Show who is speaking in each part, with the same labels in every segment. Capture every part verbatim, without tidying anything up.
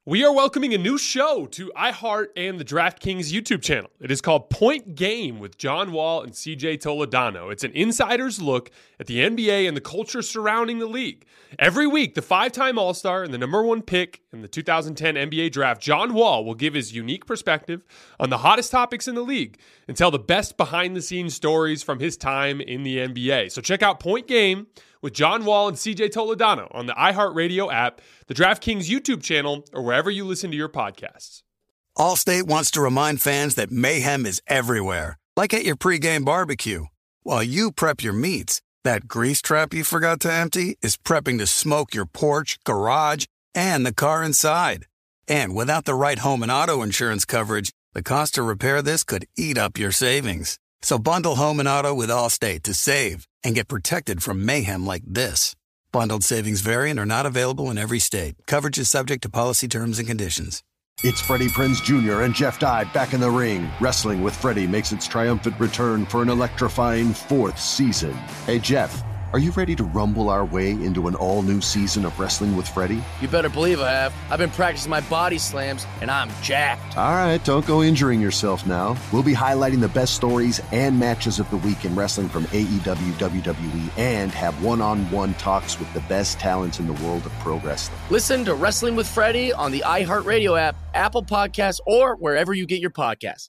Speaker 1: We are welcoming a new show to iHeart and the DraftKings YouTube channel. It is called Point Game with John Wall and C J Toledano. It's an insider's look at the N B A and the culture surrounding the league. Every week, the five-time All-Star and the number one pick in the two thousand ten N B A draft, John Wall, will give his unique perspective on the hottest topics in the league and tell the best behind-the-scenes stories from his time in the N B A. So check out Point Game with John Wall and C J Toledano on the iHeartRadio app, the DraftKings YouTube channel, or wherever you listen to your podcasts.
Speaker 2: Allstate wants to remind fans that mayhem is everywhere, like at your pregame barbecue. While you prep your meats, that grease trap you forgot to empty is prepping to smoke your porch, garage, and the car inside. And without the right home and auto insurance coverage, the cost to repair this could eat up your savings. So bundle home and auto with Allstate to save and get protected from mayhem like this. Bundled savings vary and are not available in every state. Coverage is subject to policy terms and conditions.
Speaker 3: It's Freddie Prinze Junior and Jeff Dye back in the ring. Wrestling with Freddie makes its triumphant return for an electrifying fourth season. Hey, Jeff, are you ready to rumble our way into an all-new season of Wrestling with Freddie?
Speaker 4: You better believe I have. I've been practicing my body slams, and I'm jacked.
Speaker 3: All right, don't go injuring yourself now. We'll be highlighting the best stories and matches of the week in wrestling from A E W, W W E, and have one-on-one talks with the best talents in the world of pro wrestling.
Speaker 4: Listen to Wrestling with Freddie on the iHeartRadio app, Apple Podcasts, or wherever you get your podcasts.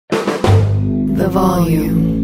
Speaker 5: The Volume.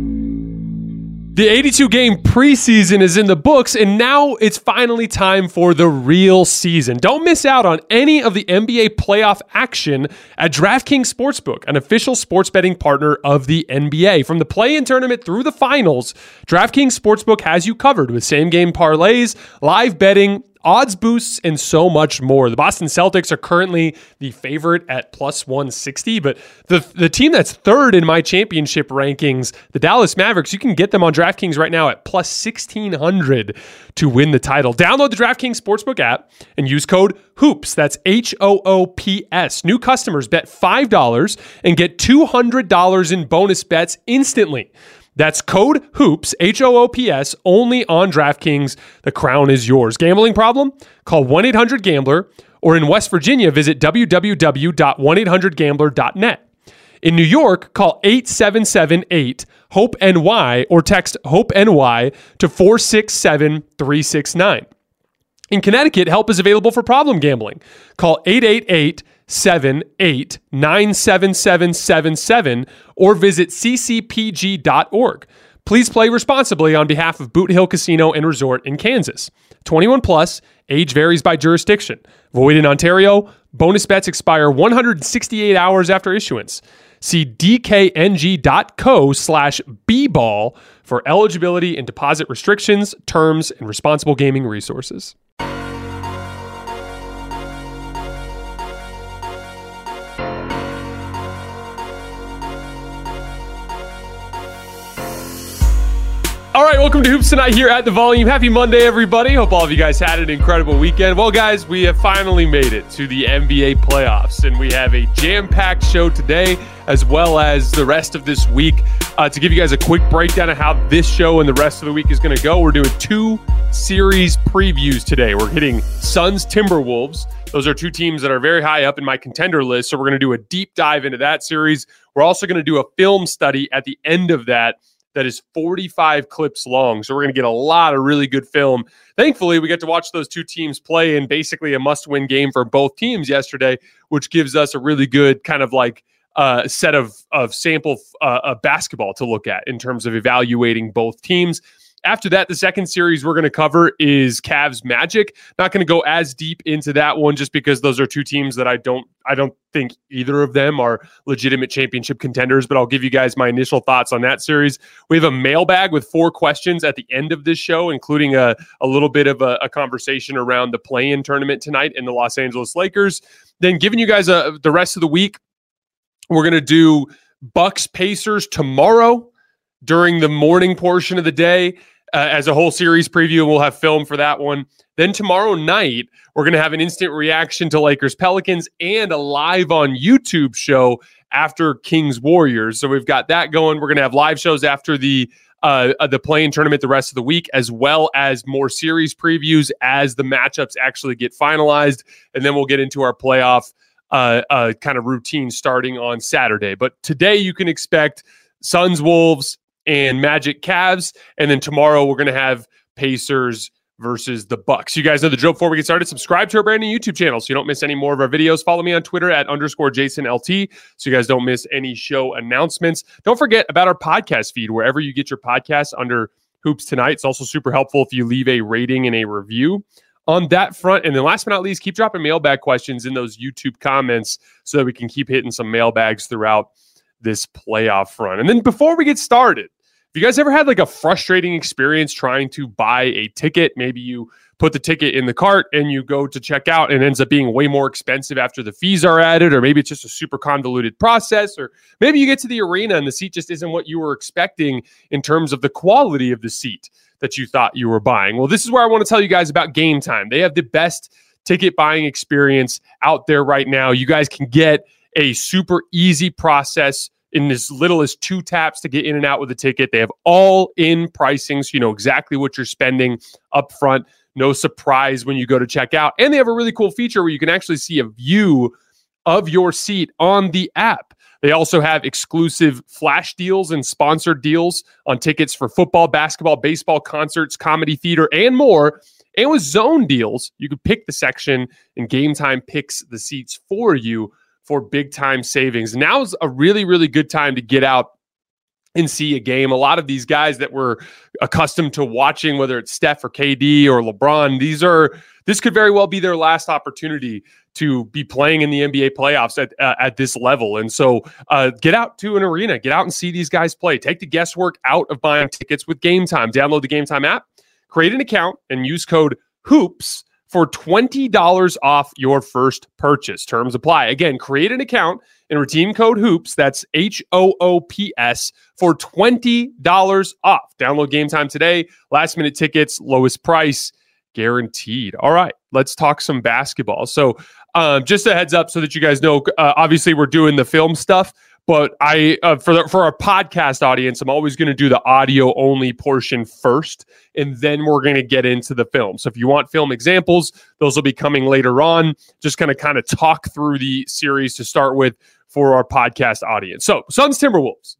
Speaker 1: The eighty-two game preseason is in the books, and now it's finally time for the real season. Don't miss out on any of the N B A playoff action at DraftKings Sportsbook, an official sports betting partner of the N B A. From the play-in tournament through the finals, DraftKings Sportsbook has you covered with same-game parlays, live betting, odds boosts, and so much more. The Boston Celtics are currently the favorite at plus one sixty, but the, the team that's third in my championship rankings, the Dallas Mavericks, you can get them on DraftKings right now at plus sixteen hundred to win the title. Download the DraftKings Sportsbook app and use code HOOPS. That's H O O P S. New customers bet five dollars and get two hundred dollars in bonus bets instantly. That's code HOOPS, H O O P S, only on DraftKings. The crown is yours. Gambling problem? Call one eight hundred gambler, or in West Virginia, visit w w w dot one eight hundred gambler dot net. In New York, call eight seven seven eight HOPE N Y or text HOPE-N-Y to four six seven three six nine. In Connecticut, help is available for problem gambling. Call eight eight eight seven eight nine seven seven seven seven or visit c c p g dot org. Please play responsibly on behalf of Boot Hill Casino and Resort in Kansas. twenty-one plus, age varies by jurisdiction. Void in Ontario. Bonus bets expire one hundred sixty-eight hours after issuance. See d k n g dot co slash b ball for eligibility and deposit restrictions, terms, and responsible gaming resources. All right, welcome to Hoops Tonight here at The Volume. Happy Monday, everybody. Hope all of you guys had an incredible weekend. Well, guys, we have finally made it to the N B A playoffs, and we have a jam-packed show today as well as the rest of this week. Uh, to give you guys a quick breakdown of how this show and the rest of the week is going to go, we're doing two series previews today. We're hitting Suns Timberwolves. Those are two teams that are very high up in my contender list, so we're going to do a deep dive into that series. We're also going to do a film study at the end of that that is forty-five clips long. So we're going to get a lot of really good film. Thankfully, we get to watch those two teams play in basically a must-win game for both teams yesterday, which gives us a really good kind of like uh, set of, of sample uh, of basketball to look at in terms of evaluating both teams. After that, the second series we're going to cover is Cavs Magic. Not going to go as deep into that one just because those are two teams that I don't I don't think either of them are legitimate championship contenders, but I'll give you guys my initial thoughts on that series. We have a mailbag with four questions at the end of this show, including a, a little bit of a, a conversation around the play-in tournament tonight in the Los Angeles Lakers. Then giving you guys a, the rest of the week, we're going to do Bucks Pacers tomorrow during the morning portion of the day. Uh, as a whole series preview, and we'll have film for that one. Then tomorrow night, we're going to have an instant reaction to Lakers Pelicans and a live on YouTube show after Kings Warriors. So we've got that going. We're going to have live shows after the uh, the play-in tournament the rest of the week, as well as more series previews as the matchups actually get finalized. And then we'll get into our playoff uh, uh, kind of routine starting on Saturday. But today you can expect Suns, Wolves, and Magic, Cavs. And then tomorrow we're going to have Pacers versus the Bucks. You guys know the drill. Before we get started, subscribe to our brand new YouTube channel so you don't miss any more of our videos. Follow me on Twitter at underscore Jason L T so you guys don't miss any show announcements. Don't forget about our podcast feed wherever you get your podcasts under Hoops Tonight. It's also super helpful if you leave a rating and a review on that front. And then last but not least, keep dropping mailbag questions in those YouTube comments so that we can keep hitting some mailbags throughout this playoff run. And then before we get started, have you guys ever had like a frustrating experience trying to buy a ticket? Maybe you put the ticket in the cart and you go to check out and it ends up being way more expensive after the fees are added, or maybe it's just a super convoluted process, or maybe you get to the arena and the seat just isn't what you were expecting in terms of the quality of the seat that you thought you were buying. Well, this is where I want to tell you guys about Game Time. They have the best ticket buying experience out there right now. You guys can get a super easy process in as little as two taps to get in and out with a ticket. They have all-in pricing, so you know exactly what you're spending up front. No surprise when you go to check out. And they have a really cool feature where you can actually see a view of your seat on the app. They also have exclusive flash deals and sponsored deals on tickets for football, basketball, baseball, concerts, comedy, theater, and more. And with zone deals, you can pick the section and Game Time picks the seats for you for big time savings. Now is a really, really good time to get out and see a game. A lot of these guys that we're accustomed to watching, whether it's Steph or K D or LeBron, these are this could very well be their last opportunity to be playing in the N B A playoffs at uh, at this level. And so uh, get out to an arena, get out and see these guys play. Take the guesswork out of buying tickets with Game Time. Download the Game Time app, create an account, and use code HOOPS for twenty dollars off your first purchase. Terms apply. Again, create an account and redeem code HOOPS, that's H O O P S, for twenty dollars off. Download Game Time today. Last minute tickets, lowest price, guaranteed. All right, let's talk some basketball. So um, just a heads up so that you guys know, uh, obviously we're doing the film stuff, but I uh, for the, for our podcast audience, I'm always going to do the audio only portion first, and then we're going to get into the film. So if you want film examples, those will be coming later on. Just going to kind of talk through the series to start with for our podcast audience. So Suns Timberwolves.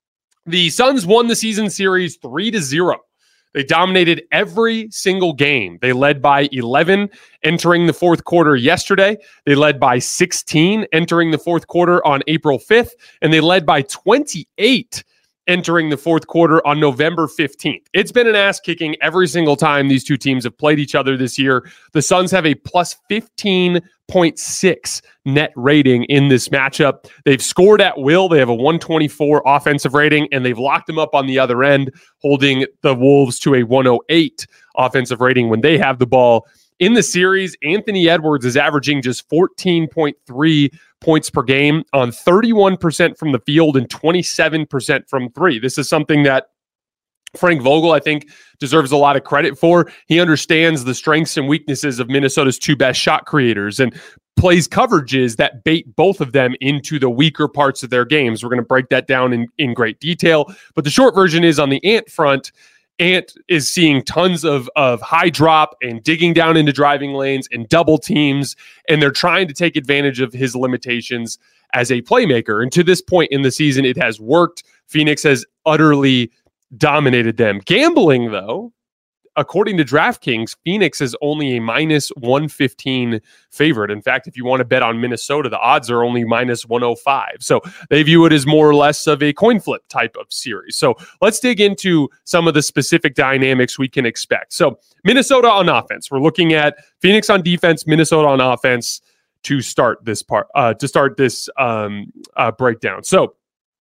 Speaker 1: The Suns won the season series three to zero. They dominated every single game. They led by eleven entering the fourth quarter yesterday. They led by sixteen entering the fourth quarter on April fifth. And they led by twenty-eight entering the fourth quarter on November fifteenth. It's been an ass kicking every single time these two teams have played each other this year. The Suns have a plus fifteen point six net rating in this matchup. They've scored at will. They have a one twenty-four offensive rating, and they've locked them up on the other end, holding the Wolves to a one oh eight offensive rating when they have the ball. In the series, Anthony Edwards is averaging just fourteen point three points per game on thirty-one percent from the field and twenty-seven percent from three. This is something that Frank Vogel, I think, deserves a lot of credit for. He understands the strengths and weaknesses of Minnesota's two best shot creators and plays coverages that bait both of them into the weaker parts of their games. We're going to break that down in, in great detail. But the short version is on the Ant front, Ant is seeing tons of, of high drop and digging down into driving lanes and double teams, and they're trying to take advantage of his limitations as a playmaker. And to this point in the season, it has worked. Phoenix has utterly dominated them. Gambling, though, according to DraftKings, Phoenix is only a minus one fifteen favorite. In fact, if you want to bet on Minnesota, the odds are only minus one oh five. So they view it as more or less of a coin flip type of series. So let's dig into some of the specific dynamics we can expect. So Minnesota on offense. We're looking at Phoenix on defense, Minnesota on offense to start this part, uh, to start this um, uh, breakdown. So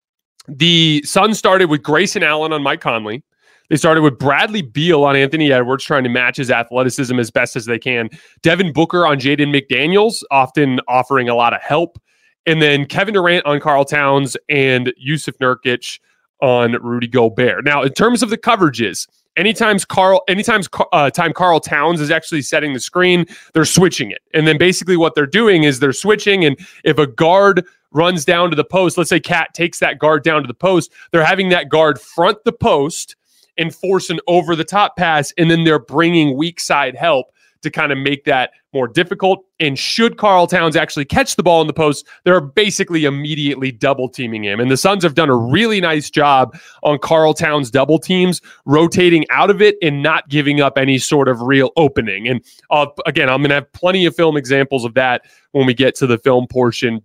Speaker 1: the Suns started with Grayson Allen on Mike Conley. They started with Bradley Beal on Anthony Edwards, trying to match his athleticism as best as they can. Devin Booker on Jaden McDaniels, often offering a lot of help. And then Kevin Durant on Karl Towns and Yusuf Nurkic on Rudy Gobert. Now, in terms of the coverages, anytime Karl, anytime uh, time Karl Towns is actually setting the screen, they're switching it. And then basically what they're doing is they're switching, and if a guard runs down to the post, let's say Cat takes that guard down to the post, they're having that guard front the post and force an over-the-top pass, and then they're bringing weak side help to kind of make that more difficult. And should Karl Towns actually catch the ball in the post, they're basically immediately double teaming him. And the Suns have done a really nice job on Karl Towns double teams, rotating out of it and not giving up any sort of real opening. And uh, again, I'm going to have plenty of film examples of that when we get to the film portion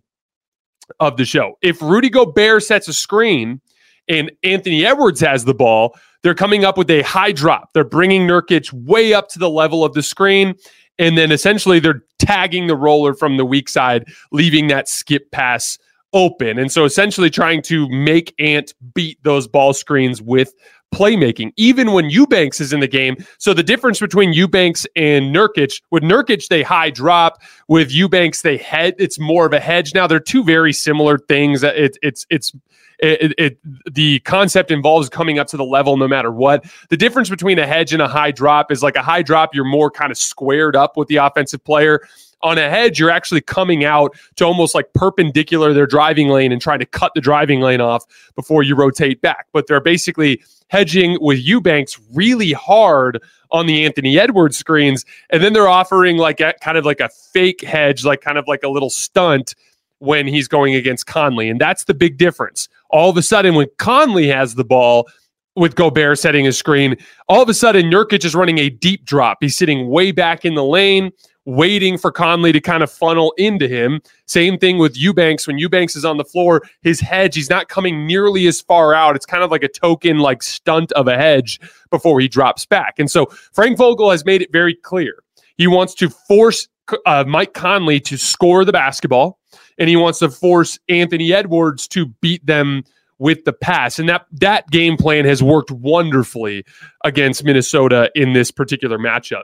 Speaker 1: of the show. If Rudy Gobert sets a screen and Anthony Edwards has the ball, they're coming up with a high drop. They're bringing Nurkic way up to the level of the screen, and then essentially they're tagging the roller from the weak side, leaving that skip pass open. And so essentially trying to make Ant beat those ball screens with playmaking, even when Eubanks is in the game. So the difference between Eubanks and Nurkic, with Nurkic, they high drop. With Eubanks, they head. It's more of a hedge. Now, they're two very similar things. It, it's it's it, it the concept involves coming up to the level no matter what. The difference between a hedge and a high drop is like a high drop, you're more kind of squared up with the offensive player. On a hedge, you're actually coming out to almost like perpendicular their driving lane and trying to cut the driving lane off before you rotate back. But they're basically hedging with Eubanks really hard on the Anthony Edwards screens. And then they're offering like a kind of like a fake hedge, like kind of like a little stunt when he's going against Conley. And that's the big difference. All of a sudden, when Conley has the ball, with Gobert setting his screen, all of a sudden Nurkic is running a deep drop. He's sitting way back in the lane, waiting for Conley to kind of funnel into him. Same thing with Eubanks. When Eubanks is on the floor, his hedge, he's not coming nearly as far out. It's kind of like a token, like stunt of a hedge before he drops back. And so Frank Vogel has made it very clear. He wants to force uh, Mike Conley to score the basketball, and he wants to force Anthony Edwards to beat them with the pass. And that that game plan has worked wonderfully against Minnesota in this particular matchup.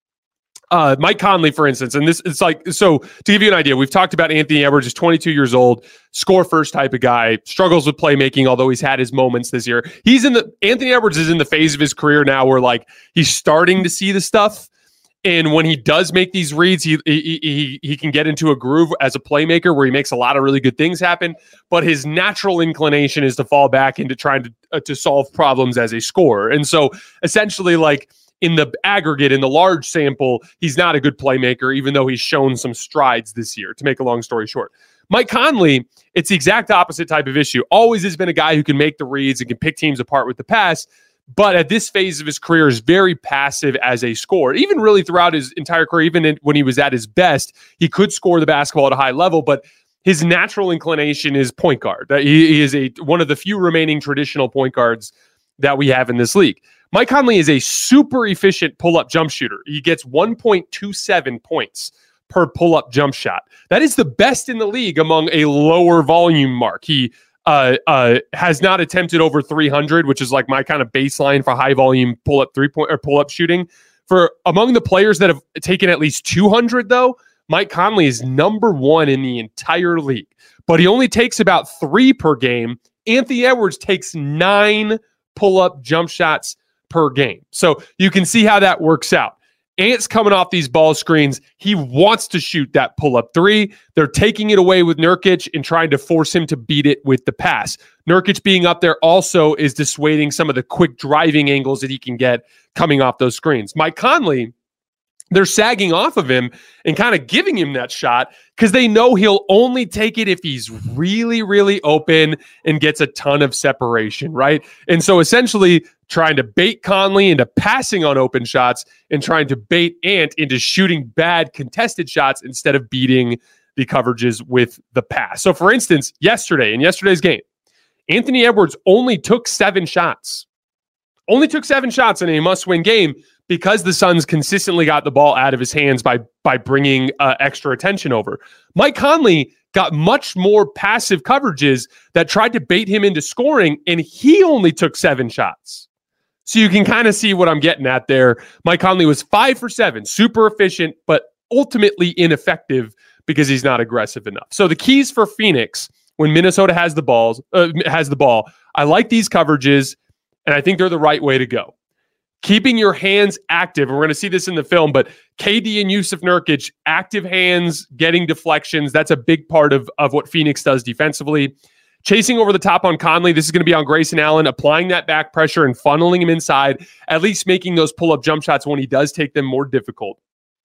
Speaker 1: Uh, Mike Conley, for instance, and this it's like, so to give you an idea, we've talked about Anthony Edwards, is twenty-two years old, score first type of guy, struggles with playmaking, although he's had his moments this year. He's in the, Anthony Edwards is in the phase of his career now where like he's starting to see the stuff. And when he does make these reads, he, he he he can get into a groove as a playmaker where he makes a lot of really good things happen. But his natural inclination is to fall back into trying to uh, to solve problems as a scorer. And so essentially, like in the aggregate, in the large sample, he's not a good playmaker, even though he's shown some strides this year, to make a long story short. Mike Conley, it's the exact opposite type of issue. Always has been a guy who can make the reads and can pick teams apart with the pass. But at this phase of his career is very passive as a scorer. Even really throughout his entire career, even in, when he was at his best, he could score the basketball at a high level, but his natural inclination is point guard. He, he is a one of the few remaining traditional point guards that we have in this league. Mike Conley is a super efficient pull-up jump shooter. He gets one point two seven points per pull-up jump shot. That is the best in the league among a lower volume mark. He Uh, uh, has not attempted over three hundred, which is like my kind of baseline for high volume pull up three point or pull up shooting. For among the players that have taken at least two hundred, though, Mike Conley is number one in the entire league, but he only takes about three per game. Anthony Edwards takes nine pull up jump shots per game. So you can see how that works out. Ant's coming off these ball screens. He wants to shoot that pull-up three. They're taking it away with Nurkic and trying to force him to beat it with the pass. Nurkic being up there also is dissuading some of the quick driving angles that he can get coming off those screens. Mike Conley, they're sagging off of him and kind of giving him that shot because they know he'll only take it if he's really, really open and gets a ton of separation, right? And so essentially trying to bait Conley into passing on open shots and trying to bait Ant into shooting bad contested shots instead of beating the coverages with the pass. So for instance, yesterday, in yesterday's game, Anthony Edwards only took seven shots. Only took seven shots in a must-win game because the Suns consistently got the ball out of his hands by, by bringing uh, extra attention over. Mike Conley got much more passive coverages that tried to bait him into scoring, and he only took seven shots. So you can kind of see what I'm getting at there. Mike Conley was five for seven, super efficient, but ultimately ineffective because he's not aggressive enough. So the keys for Phoenix when Minnesota has the balls, uh, has the ball, I like these coverages, and I think they're the right way to go. Keeping your hands active, and we're going to see this in the film, but K D and Jusuf Nurkic, active hands, getting deflections, that's a big part of, of what Phoenix does defensively. chasing over the top on Conley. This is going to be on Grayson Allen, applying that back pressure and funneling him inside, at least making those pull-up jump shots when he does take them more difficult.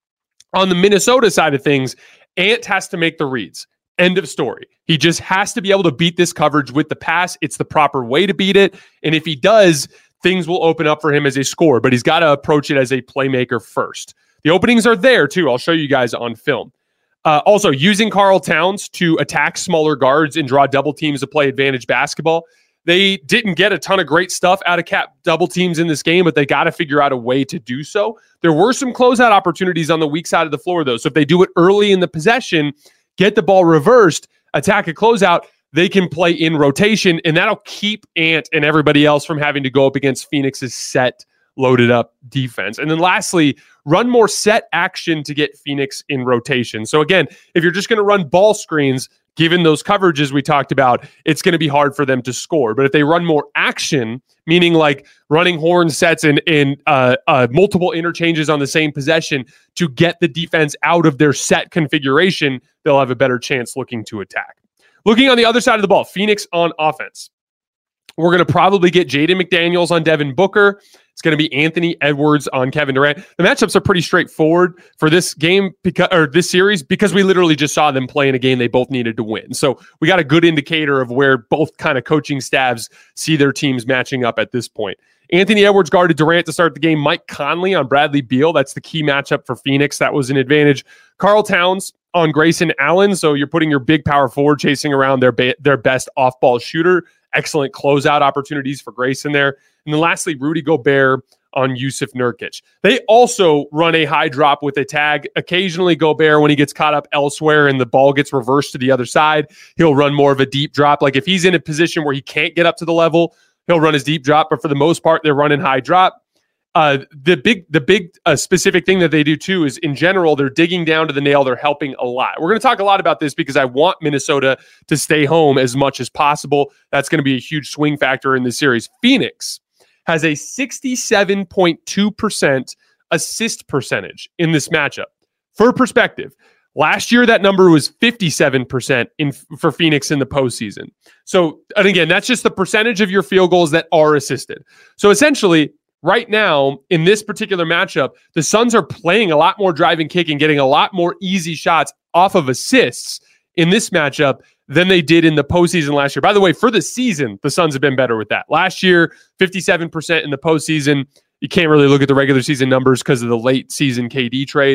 Speaker 1: On the Minnesota side of things, Ant has to make the reads. End of story. He just has to be able to beat this coverage with the pass. It's the proper way to beat it. And if he does, things will open up for him as a scorer, but he's got to approach it as a playmaker first. The openings are there too. I'll show you guys on film. Uh, also, using Karl Towns to attack smaller guards and draw double teams to play advantage basketball. They didn't get a ton of great stuff out of cap double teams in this game, but they got to figure out a way to do so. There were some closeout opportunities on the weak side of the floor, though. So if they do it early in the possession, get the ball reversed, attack a closeout, they can play in rotation, and that'll keep Ant and everybody else from having to go up against Phoenix's set, loaded up defense. And then lastly, run more set action to get Phoenix in rotation. So again, if you're just going to run ball screens, given those coverages we talked about, it's going to be hard for them to score. But if they run more action, meaning like running horn sets and, and uh, uh, multiple interchanges on the same possession to get the defense out of their set configuration, they'll have a better chance looking to attack. Looking on the other side of the ball, Phoenix on offense. We're going to probably get Jaden McDaniels on Devin Booker. It's going to be Anthony Edwards on Kevin Durant. The matchups are pretty straightforward for this game because, or this series, because we literally just saw them play in a game they both needed to win. So we got a good indicator of where both kind of coaching staffs see their teams matching up at this point. Anthony Edwards guarded Durant to start the game. Mike Conley on Bradley Beal. That's the key matchup for Phoenix. That was an advantage. Karl Towns on Grayson Allen. So you're putting your big power forward chasing around their, ba- their best off-ball shooter. Excellent closeout opportunities for Grayson there. And then lastly, Rudy Gobert on Yusuf Nurkic. They also run a high drop with a tag. Occasionally, Gobert, when he gets caught up elsewhere and the ball gets reversed to the other side, he'll run more of a deep drop. Like if he's in a position where he can't get up to the level, he'll run his deep drop. But for the most part, they're running high drop. Uh, the big, the big uh, specific thing that they do too is, in general, they're digging down to the nail. They're helping a lot. We're going to talk a lot about this because I want Minnesota to stay home as much as possible. That's going to be a huge swing factor in this series. Phoenix has a sixty-seven point two percent assist percentage in this matchup. For perspective, last year that number was fifty-seven percent in for Phoenix in the postseason. So, and again, that's just the percentage of your field goals that are assisted. So essentially, right now, in this particular matchup, the Suns are playing a lot more drive and kick and getting a lot more easy shots off of assists in this matchup than they did in the postseason last year. By the way, for the season, the Suns have been better with that. Last year, fifty-seven percent in the postseason. You can't really look at the regular season numbers because of the late season K D trade.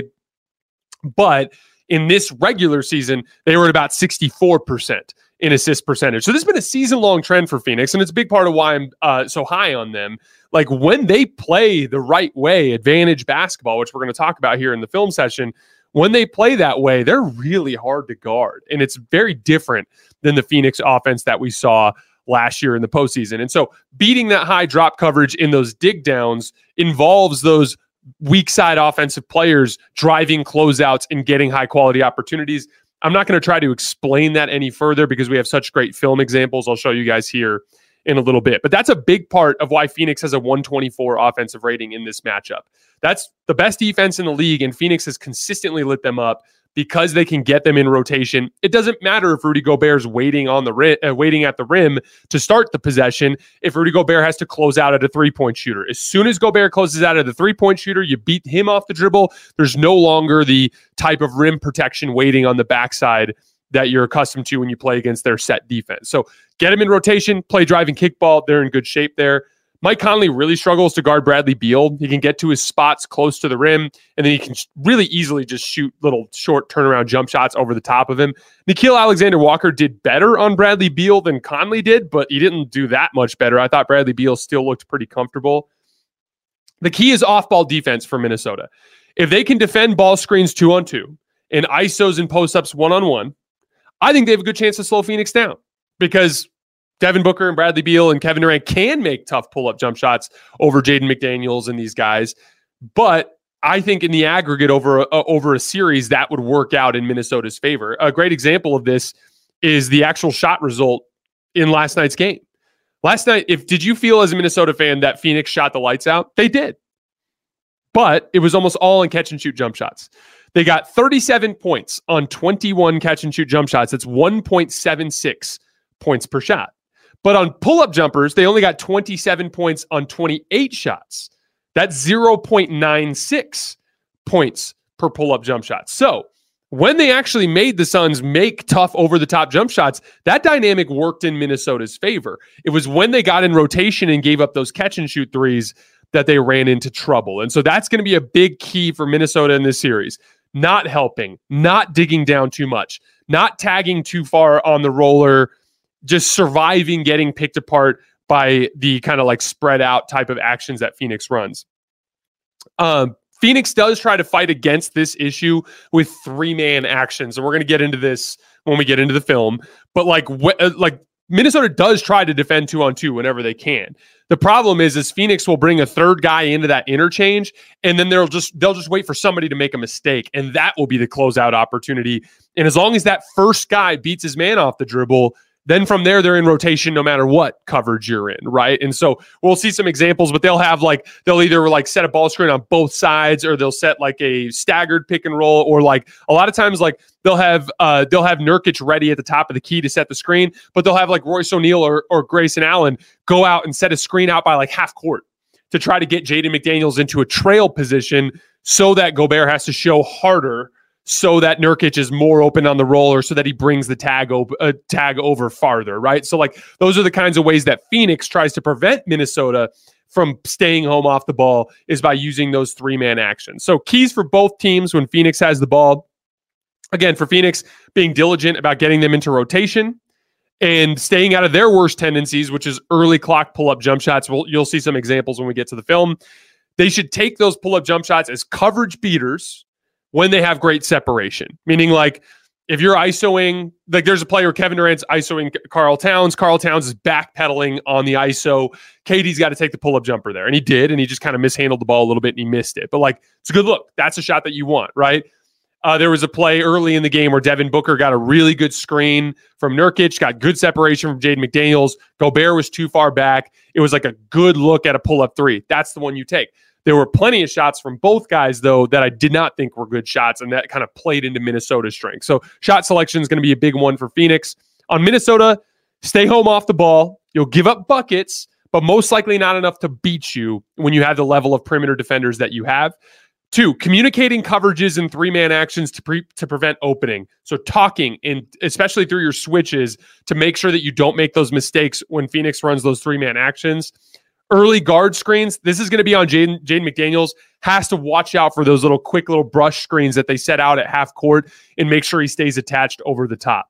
Speaker 1: But in this regular season, they were at about sixty-four percent in assist percentage. So this has been a season-long trend for Phoenix, and it's a big part of why I'm uh, so high on them. Like when they play the right way, advantage basketball, which we're going to talk about here in the film session, when they play that way, they're really hard to guard. And it's very different than the Phoenix offense that we saw last year in the postseason. And so beating that high drop coverage in those dig downs involves those weak side offensive players driving closeouts and getting high quality opportunities. I'm not going to try to explain that any further because we have such great film examples. I'll show you guys here in a little bit. But that's a big part of why Phoenix has a one twenty-four offensive rating in this matchup. That's the best defense in the league, and Phoenix has consistently lit them up because they can get them in rotation. It doesn't matter if Rudy Gobert's waiting on the rim, uh, waiting at the rim to start the possession. If Rudy Gobert has to close out at a three-point shooter, as soon as Gobert closes out at the three-point shooter, you beat him off the dribble. There's no longer the type of rim protection waiting on the backside that you're accustomed to when you play against their set defense. So get him in rotation, play drive and kick ball. They're in good shape there. Mike Conley really struggles to guard Bradley Beal. He can get to his spots close to the rim, and then he can really easily just shoot little short turnaround jump shots over the top of him. Nickeil Alexander-Walker did better on Bradley Beal than Conley did, but he didn't do that much better. I thought Bradley Beal still looked pretty comfortable. The key is off-ball defense for Minnesota. If they can defend ball screens two on two and I S Os and post-ups one-on-one, I think they have a good chance to slow Phoenix down because Devin Booker and Bradley Beal and Kevin Durant can make tough pull-up jump shots over Jaden McDaniels and these guys. But I think in the aggregate over a, over a series, that would work out in Minnesota's favor. A great example of this is the actual shot result in last night's game. Last night, if did you feel as a Minnesota fan that Phoenix shot the lights out? They did. But it was almost all in catch-and-shoot jump shots. They got thirty-seven points on twenty-one catch-and-shoot jump shots. That's one point seven six points per shot. But on pull-up jumpers, they only got twenty-seven points on twenty-eight shots. That's zero point nine six points per pull-up jump shot. So when they actually made the Suns make tough over-the-top jump shots, that dynamic worked in Minnesota's favor. It was when they got in rotation and gave up those catch-and-shoot threes that they ran into trouble. And so that's going to be a big key for Minnesota in this series. Not helping, not digging down too much, not tagging too far on the roller, just surviving getting picked apart by the kind of like spread out type of actions that Phoenix runs. Um, Phoenix does try to fight against this issue with three-man actions, and we're going to get into this when we get into the film. But like, wh- like Minnesota does try to defend two on two whenever they can. The problem is, is Phoenix will bring a third guy into that interchange, and then they'll just they'll just wait for somebody to make a mistake, and that will be the closeout opportunity. And as long as that first guy beats his man off the dribble, then from there, they're in rotation no matter what coverage you're in, right? And so we'll see some examples, but they'll have like, they'll either like set a ball screen on both sides, or they'll set like a staggered pick and roll, or like a lot of times like they'll have uh, they'll have Nurkic ready at the top of the key to set the screen, but they'll have like Royce O'Neal or, or Grayson Allen go out and set a screen out by like half court to try to get Jaden McDaniels into a trail position so that Gobert has to show harder, so that Nurkic is more open on the roller, so that he brings the tag, op- uh, tag over farther, right? So like those are the kinds of ways that Phoenix tries to prevent Minnesota from staying home off the ball, is by using those three-man actions. So keys for both teams when Phoenix has the ball. Again, for Phoenix, being diligent about getting them into rotation and staying out of their worst tendencies, which is early clock pull-up jump shots. We'll, you'll see some examples when we get to the film. They should take those pull-up jump shots as coverage beaters when they have great separation, meaning like if you're ISOing, like there's a player, Kevin Durant's ISOing Karl Towns. Karl Towns is backpedaling on the I S O. K D's got to take the pull-up jumper there. And he did, and he just kind of mishandled the ball a little bit and he missed it. But like, it's a good look. That's a shot that you want, right? Uh, there was a play early in the game where Devin Booker got a really good screen from Nurkic, got good separation from Jaden McDaniels. Gobert was too far back. It was like a good look at a pull-up three. That's the one you take. There were plenty of shots from both guys, though, that I did not think were good shots, and that kind of played into Minnesota's strength. So shot selection is going to be a big one for Phoenix. On Minnesota, stay home off the ball. You'll give up buckets, but most likely not enough to beat you when you have the level of perimeter defenders that you have. Two, communicating coverages and three-man actions to pre- to prevent opening. So talking, and especially through your switches, to make sure that you don't make those mistakes when Phoenix runs those three-man actions. Early guard screens, this is going to be on Jaden Jaden McDaniels, has to watch out for those little quick little brush screens that they set out at half court and make sure he stays attached over the top.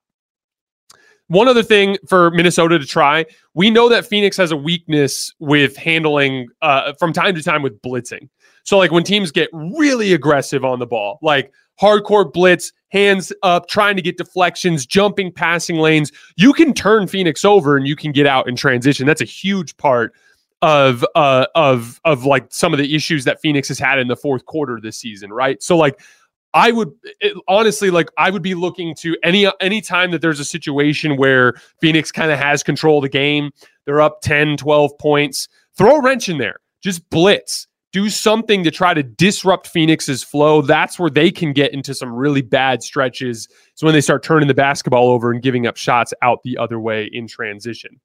Speaker 1: One other thing for Minnesota to try, we know that Phoenix has a weakness with handling uh, from time to time with blitzing. So like when teams get really aggressive on the ball, like hardcore blitz, hands up, trying to get deflections, jumping passing lanes, you can turn Phoenix over and you can get out in transition. That's a huge part of uh of of like some of the issues that Phoenix has had in the fourth quarter this season, right? So like I would it, honestly like I would be looking to any any time that there's a situation where Phoenix kind of has control of the game, they're up ten, twelve points, throw a wrench in there, just blitz, do something to try to disrupt Phoenix's flow. That's where they can get into some really bad stretches. So when they start turning the basketball over and giving up shots out the other way in transition.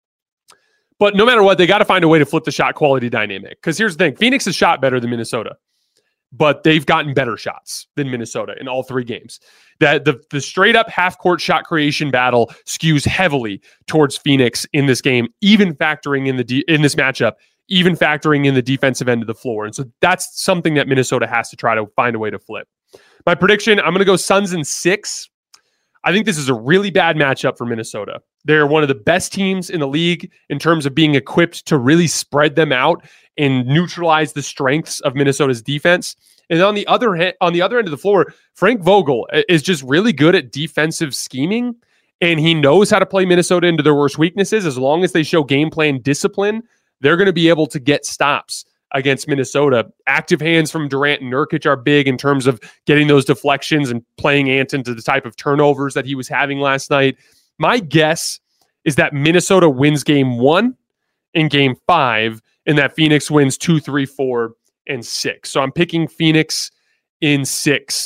Speaker 1: But no matter what, they got to find a way to flip the shot quality dynamic. Because here's the thing. Phoenix has shot better than Minnesota, but they've gotten better shots than Minnesota in all three games. That the, the straight-up half-court shot creation battle skews heavily towards Phoenix in this game, even factoring in the de- in this matchup, even factoring in the defensive end of the floor. And so that's something that Minnesota has to try to find a way to flip. My prediction, I'm going to go Suns in six. I think this is a really bad matchup for Minnesota. They're one of the best teams in the league in terms of being equipped to really spread them out and neutralize the strengths of Minnesota's defense. And on the other hand, on the other end of the floor, Frank Vogel is just really good at defensive scheming, and he knows how to play Minnesota into their worst weaknesses. As long as they show game plan discipline, they're going to be able to get stops against Minnesota. Active hands from Durant and Nurkic are big in terms of getting those deflections and playing Ant into the type of turnovers that he was having last night. My guess is that Minnesota wins game one and game five, and that Phoenix wins two, three, four, and six. So I'm picking Phoenix in six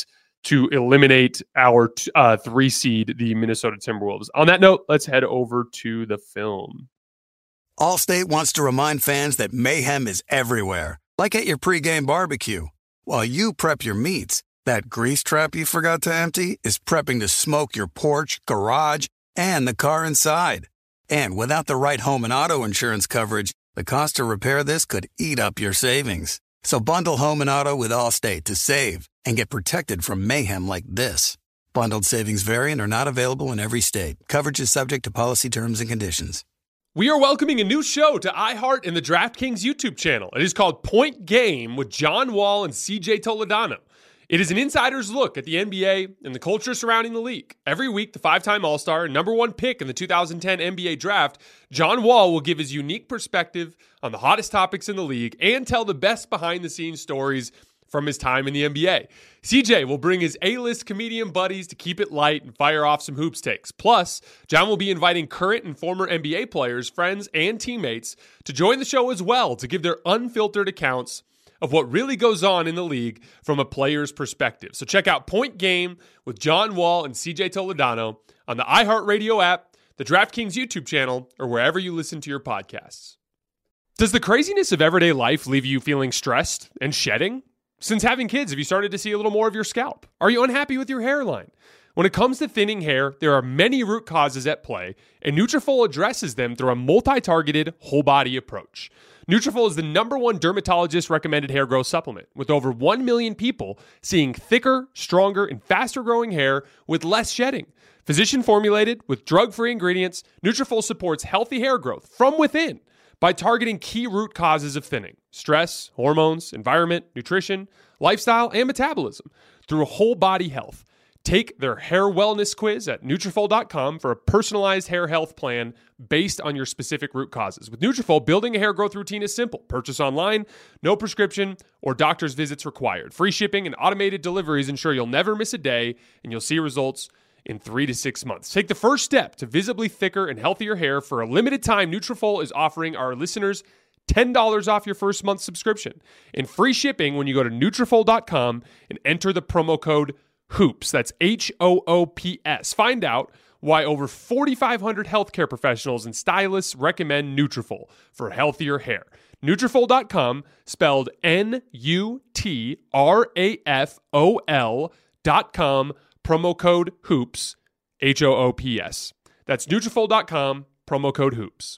Speaker 1: to eliminate our uh, three seed, the Minnesota Timberwolves. On that note, let's head over to the film.
Speaker 2: Allstate wants to remind fans that mayhem is everywhere, like at your pregame barbecue. While you prep your meats, that grease trap you forgot to empty is prepping to smoke your porch, garage, and the car inside. And without the right home and auto insurance coverage, the cost to repair this could eat up your savings. So bundle home and auto with Allstate to save and get protected from mayhem like this. Bundled savings vary and are not available in every state. Coverage is subject to policy terms and conditions.
Speaker 1: We are welcoming a new show to iHeart and the DraftKings YouTube channel. It is called Point Game with John Wall and C J Toledano. It is an insider's look at the N B A and the culture surrounding the league. Every week, the five-time All-Star and number one pick in the two thousand ten N B A draft, John Wall will give his unique perspective on the hottest topics in the league and tell the best behind-the-scenes stories from his time in the N B A. C J will bring his A-list comedian buddies to keep it light and fire off some hoops takes. Plus, John will be inviting current and former N B A players, friends, and teammates to join the show as well to give their unfiltered accounts of what really goes on in the league from a player's perspective. So check out Point Game with John Wall and C J Toledano on the iHeartRadio app, the DraftKings YouTube channel, or wherever you listen to your podcasts. Does the craziness of everyday life leave you feeling stressed and shedding? Since having kids, have you started to see a little more of your scalp? Are you unhappy with your hairline? When it comes to thinning hair, there are many root causes at play, and Nutrafol addresses them through a multi-targeted, whole-body approach. Nutrafol is the number one dermatologist-recommended hair growth supplement, with over one million people seeing thicker, stronger, and faster-growing hair with less shedding. Physician-formulated with drug-free ingredients, Nutrafol supports healthy hair growth from within by targeting key root causes of thinning: stress, hormones, environment, nutrition, lifestyle, and metabolism through whole-body health. Take their hair wellness quiz at Nutrafol dot com for a personalized hair health plan based on your specific root causes. With Nutrafol, building a hair growth routine is simple. Purchase online, no prescription or doctor's visits required. Free shipping and automated deliveries ensure you'll never miss a day, and you'll see results in three to six months. Take the first step to visibly thicker and healthier hair. For a limited time, Nutrafol is offering our listeners ten dollars off your first month subscription and free shipping when you go to Nutrafol dot com and enter the promo code HOOPS. That's H O O P S. Find out why over forty-five hundred healthcare professionals and stylists recommend Nutrafol for healthier hair. Nutrafol dot com, spelled N U T R A F O L dot com, promo code HOOPS, H O O P S. That's Nutrafol dot com, promo code HOOPS.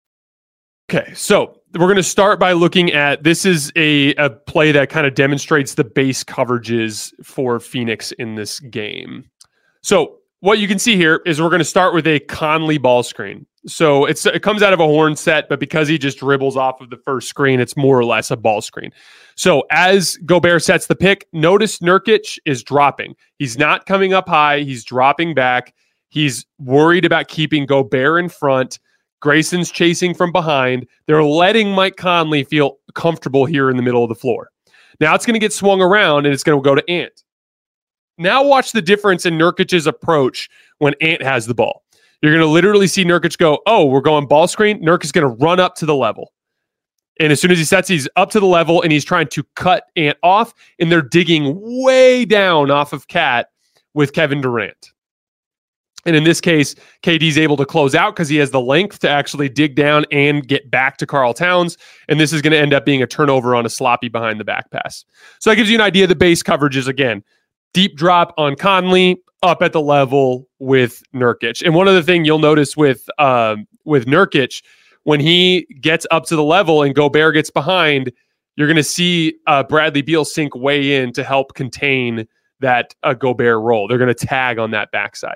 Speaker 1: Okay, so we're going to start by looking at, this is a, a play that kind of demonstrates the base coverages for Phoenix in this game. So what you can see here is we're going to start with a Conley ball screen. So it's it comes out of a horn set, but because he just dribbles off of the first screen, it's more or less a ball screen. So as Gobert sets the pick, notice Nurkic is dropping. He's not coming up high. He's dropping back. He's worried about keeping Gobert in front. Grayson's chasing from behind. They're letting Mike Conley feel comfortable here in the middle of the floor. Now it's going to get swung around and it's going to go to Ant. Now watch the difference in Nurkic's approach when Ant has the ball. You're going to literally see Nurkic go, oh, we're going ball screen. Nurkic's going to run up to the level. And as soon as he sets, he's up to the level and he's trying to cut Ant off, and they're digging way down off of Cat with Kevin Durant. And in this case, K D's able to close out because he has the length to actually dig down and get back to Karl Towns. And this is going to end up being a turnover on a sloppy behind the back pass. So that gives you an idea of the base coverages. Again, deep drop on Conley, up at the level with Nurkic. And one other thing you'll notice with um, with Nurkic, when he gets up to the level and Gobert gets behind, you're going to see uh, Bradley Beal sink way in to help contain that uh, Gobert roll. They're going to tag on that backside.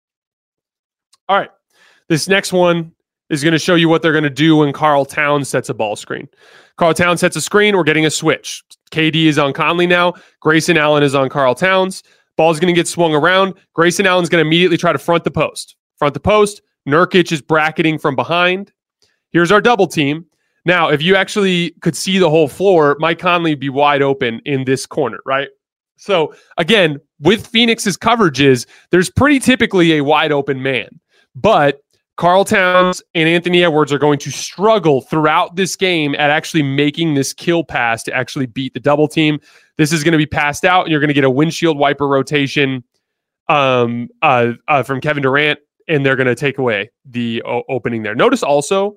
Speaker 1: All right, this next one is going to show you what they're going to do when Karl Towns sets a ball screen. Karl Towns sets a screen. We're getting a switch. K D is on Conley now. Grayson Allen is on Karl Towns. Ball's going to get swung around. Grayson Allen's going to immediately try to front the post. Front the post. Nurkic is bracketing from behind. Here's our double team. Now, if you actually could see the whole floor, Mike Conley would be wide open in this corner, right? So, again, with Phoenix's coverages, there's pretty typically a wide open man. But Karl Towns and Anthony Edwards are going to struggle throughout this game at actually making this kill pass to actually beat the double team. This is going to be passed out, and you're going to get a windshield wiper rotation um, uh, uh, from Kevin Durant, and they're going to take away the o- opening there. Notice also,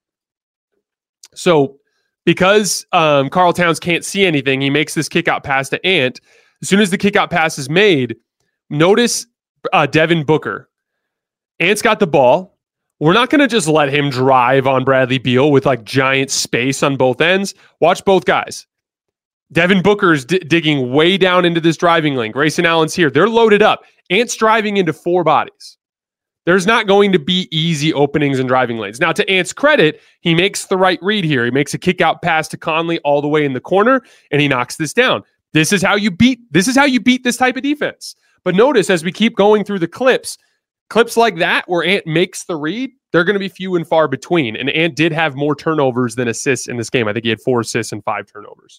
Speaker 1: so because um, Karl Towns can't see anything, he makes this kick out pass to Ant. As soon as the kick out pass is made, notice uh, Devin Booker. Ant's got the ball. We're not going to just let him drive on Bradley Beal with like giant space on both ends. Watch both guys. Devin Booker's d- digging way down into this driving lane. Grayson Allen's here. They're loaded up. Ant's driving into four bodies. There's not going to be easy openings in driving lanes. Now, to Ant's credit, he makes the right read here. He makes a kick out pass to Conley all the way in the corner, and he knocks this down. This is how you beat. This is how you beat this type of defense. But notice as we keep going through the clips, clips like that where Ant makes the read, they're going to be few and far between. And Ant did have more turnovers than assists in this game. I think he had four assists and five turnovers.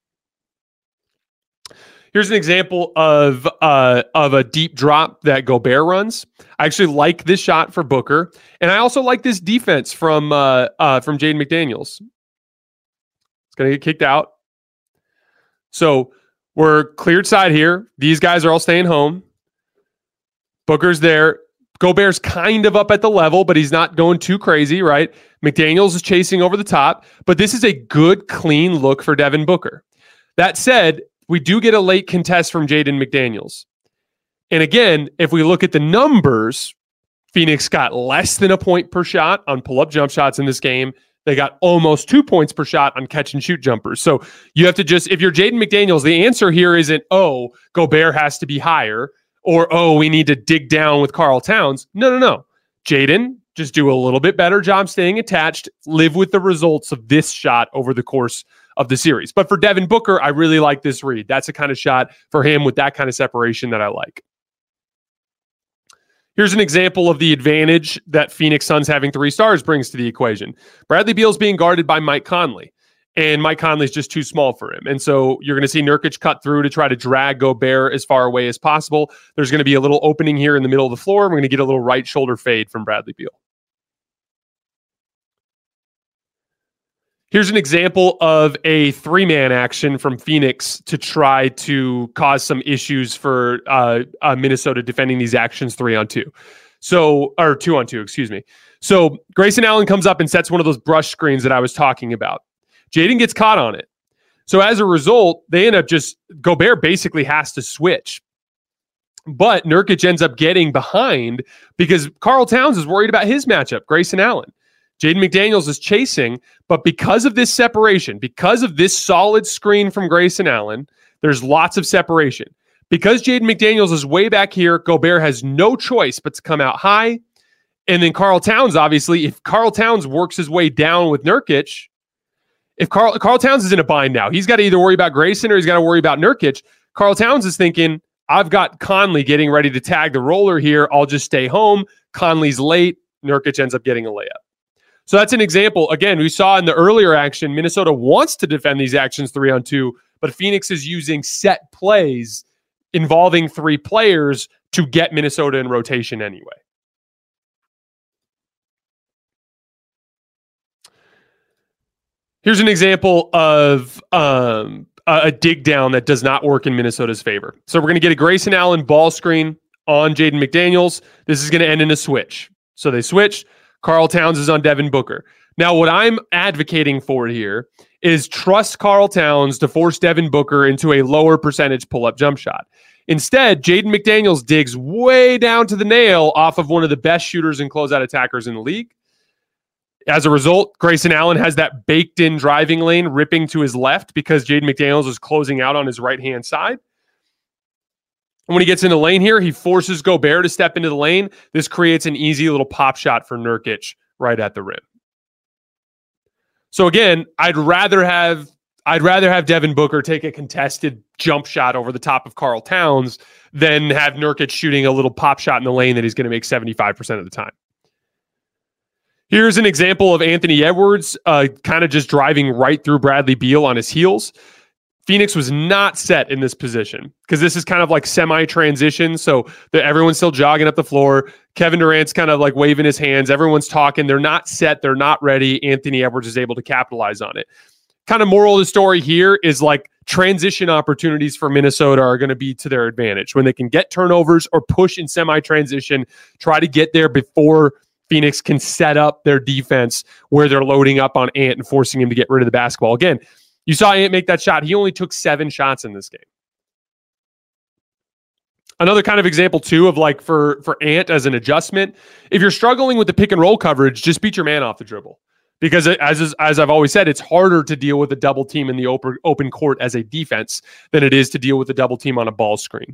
Speaker 1: Here's an example of uh, of a deep drop that Gobert runs. I actually like this shot for Booker, and I also like this defense from uh, uh, from Jaden McDaniels. It's going to get kicked out. So we're cleared side here. These guys are all staying home. Booker's there. Gobert's kind of up at the level, but he's not going too crazy, right? McDaniels is chasing over the top, but this is a good, clean look for Devin Booker. That said, we do get a late contest from Jaden McDaniels. And again, if we look at the numbers, Phoenix got less than a point per shot on pull-up jump shots in this game. They got almost two points per shot on catch-and-shoot jumpers. So you have to just, if you're Jaden McDaniels, the answer here isn't, oh, Gobert has to be higher, or, oh, we need to dig down with Karl Towns. No, no, no. Jaden, just do a little bit better job staying attached, live with the results of this shot over the course of the series. But for Devin Booker, I really like this read. That's the kind of shot for him with that kind of separation that I like. Here's an example of the advantage that Phoenix Suns having three stars brings to the equation. Bradley Beal's being guarded by Mike Conley, and Mike Conley's just too small for him. And so you're going to see Nurkic cut through to try to drag Gobert as far away as possible. There's going to be a little opening here in the middle of the floor. We're going to get a little right shoulder fade from Bradley Beal. Here's an example of a three-man action from Phoenix to try to cause some issues for uh, uh, Minnesota defending these actions three on two. So, or two on two, excuse me. So Grayson Allen comes up and sets one of those brush screens that I was talking about. Jaden gets caught on it. So as a result, they end up just, Gobert basically has to switch. But Nurkic ends up getting behind because Karl Towns is worried about his matchup, Grayson Allen. Jaden McDaniels is chasing, but because of this separation, because of this solid screen from Grayson Allen, there's lots of separation. Because Jaden McDaniels is way back here, Gobert has no choice but to come out high. And then Karl Towns, obviously, if Karl Towns works his way down with Nurkic, if Karl, Karl Towns is in a bind now, he's got to either worry about Grayson or he's got to worry about Nurkic. Karl Towns is thinking, I've got Conley getting ready to tag the roller here. I'll just stay home. Conley's late. Nurkic ends up getting a layup. So that's an example. Again, we saw in the earlier action, Minnesota wants to defend these actions three on two, but Phoenix is using set plays involving three players to get Minnesota in rotation anyway. Here's an example of um, a, a dig down that does not work in Minnesota's favor. So we're going to get a Grayson Allen ball screen on Jaden McDaniels. This is going to end in a switch. So they switch. Karl Towns is on Devin Booker. Now, what I'm advocating for here is trust Karl Towns to force Devin Booker into a lower percentage pull-up jump shot. Instead, Jaden McDaniels digs way down to the nail off of one of the best shooters and closeout attackers in the league. As a result, Grayson Allen has that baked-in driving lane ripping to his left because Jaden McDaniels is closing out on his right-hand side. When he gets in the lane here, he forces Gobert to step into the lane. This creates an easy little pop shot for Nurkic right at the rim. So again, I'd rather have I'd rather have Devin Booker take a contested jump shot over the top of Karl Towns than have Nurkic shooting a little pop shot in the lane that he's going to make seventy-five percent of the time. Here's an example of Anthony Edwards uh, kind of just driving right through Bradley Beal on his heels. Phoenix was not set in this position because this is kind of like semi-transition. So that everyone's still jogging up the floor. Kevin Durant's kind of like waving his hands. Everyone's talking. They're not set. They're not ready. Anthony Edwards is able to capitalize on it. Kind of moral of the story here is like transition opportunities for Minnesota are going to be to their advantage when they can get turnovers or push in semi-transition, try to get there before Phoenix can set up their defense where they're loading up on Ant and forcing him to get rid of the basketball. Again, you saw Ant make that shot. He only took seven shots in this game. Another kind of example, too, of like for, for Ant as an adjustment, if you're struggling with the pick and roll coverage, just beat your man off the dribble. Because as, as I've always said, it's harder to deal with a double team in the open, open court as a defense than it is to deal with a double team on a ball screen.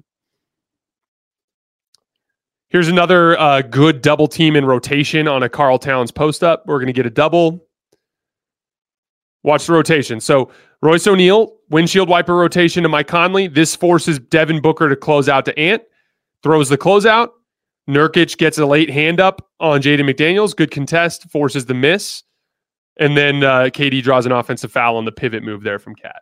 Speaker 1: Here's another uh, good double team in rotation on a Karl Towns post-up. We're going to get a double. Watch the rotation. So Royce O'Neal, windshield wiper rotation to Mike Conley. This forces Devin Booker to close out to Ant. Throws the closeout. Nurkic gets a late hand up on Jaden McDaniels. Good contest. Forces the miss. And then uh, K D draws an offensive foul on the pivot move there from Cat.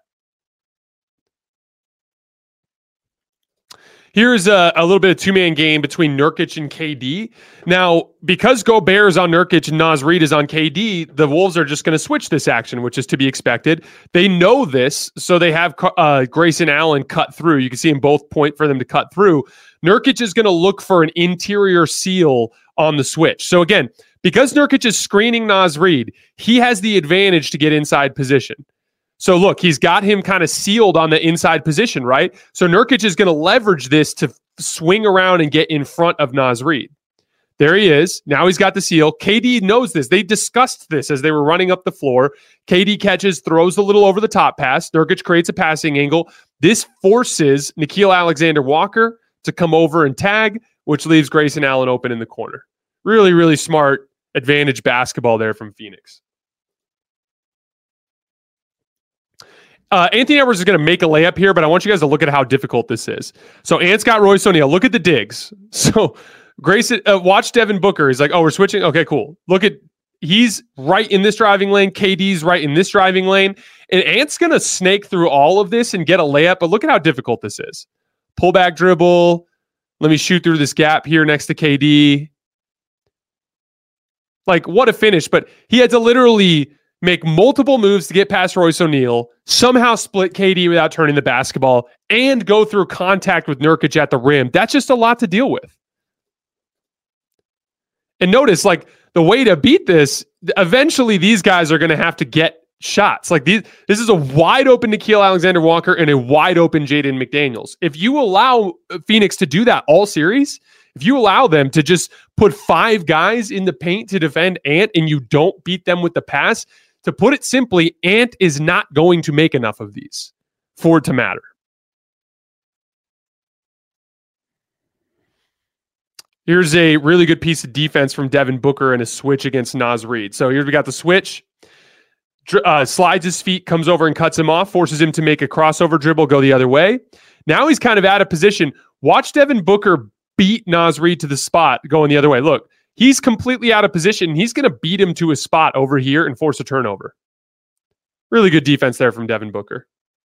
Speaker 1: Here's a, a little bit of two-man game between Nurkic and K D. Now, because Gobert is on Nurkic and Naz Reid is on K D, the Wolves are just going to switch this action, which is to be expected. They know this, so they have uh, Grayson Allen cut through. You can see him both point for them to cut through. Nurkic is going to look for an interior seal on the switch. So again, because Nurkic is screening Naz Reid, he has the advantage to get inside position. So look, he's got him kind of sealed on the inside position, right? So Nurkic is going to leverage this to swing around and get in front of Naz Reid. There he is. Now he's got the seal. K D knows this. They discussed this as they were running up the floor. K D catches, throws a little over the top pass. Nurkic creates a passing angle. This forces Nickeil Alexander-Walker to come over and tag, which leaves Grayson Allen open in the corner. Really, really smart advantage basketball there from Phoenix. Uh, Anthony Edwards is going to make a layup here, but I want you guys to look at how difficult this is. So Ant's got Royce O'Neal. Look at the digs. So Grayson, uh, watch Devin Booker. He's like, oh, we're switching. Okay, cool. Look at, he's right in this driving lane. K D's right in this driving lane. And Ant's going to snake through all of this and get a layup, but look at how difficult this is. Pull back dribble. Let me shoot through this gap here next to K D. Like, what a finish. But he had to literally make multiple moves to get past Royce O'Neal, somehow split K D without turning the basketball, and go through contact with Nurkic at the rim. That's just a lot to deal with. And notice, like, the way to beat this, eventually these guys are going to have to get shots. Like, these, this is a wide open Nickeil Alexander-Walker and a wide open Jaden McDaniels. If you allow Phoenix to do that all series, if you allow them to just put five guys in the paint to defend Ant and you don't beat them with the pass, to put it simply, Ant is not going to make enough of these for it to matter. Here's a really good piece of defense from Devin Booker and a switch against Naz Reid. So here we got the switch. Uh, slides his feet, comes over and cuts him off, forces him to make a crossover dribble, go the other way. Now he's kind of out of position. Watch Devin Booker beat Naz Reid to the spot going the other way. Look, he's completely out of position. He's going to beat him to a spot over here and force a turnover. Really good defense there from Devin Booker.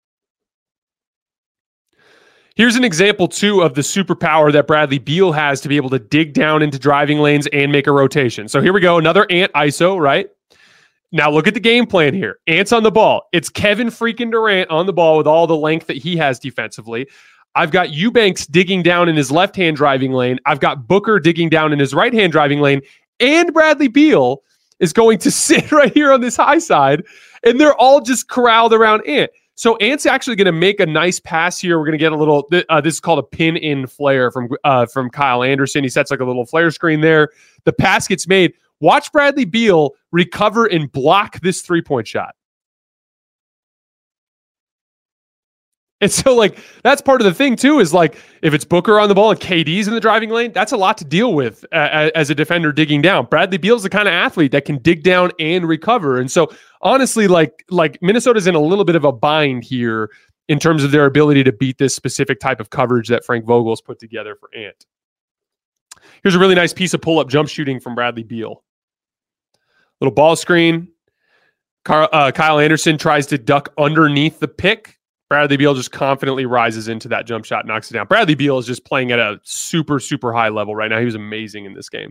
Speaker 1: Here's an example, too, of the superpower that Bradley Beal has to be able to dig down into driving lanes and make a rotation. So here we go. Another Ant I S O, right? Now look at the game plan here. Ant's on the ball. It's Kevin freaking Durant on the ball with all the length that he has defensively. I've got Eubanks digging down in his left-hand driving lane. I've got Booker digging down in his right-hand driving lane. And Bradley Beal is going to sit right here on this high side. And they're all just corralled around Ant. So Ant's actually going to make a nice pass here. We're going to get a little, uh, this is called a pin-in flare from, uh, from Kyle Anderson. He sets like a little flare screen there. The pass gets made. Watch Bradley Beal recover and block this three-point shot. And so, like, that's part of the thing, too, is, like, if it's Booker on the ball and K D's in the driving lane, that's a lot to deal with uh, as a defender digging down. Bradley Beal's the kind of athlete that can dig down and recover. And so, honestly, like, like Minnesota's in a little bit of a bind here in terms of their ability to beat this specific type of coverage that Frank Vogel's put together for Ant. Here's a really nice piece of pull-up jump shooting from Bradley Beal. Little ball screen. Car- uh, Kyle Anderson tries to duck underneath the pick. Bradley Beal just confidently rises into that jump shot, knocks it down. Bradley Beal is just playing at a super, super high level right now. He was amazing in this game.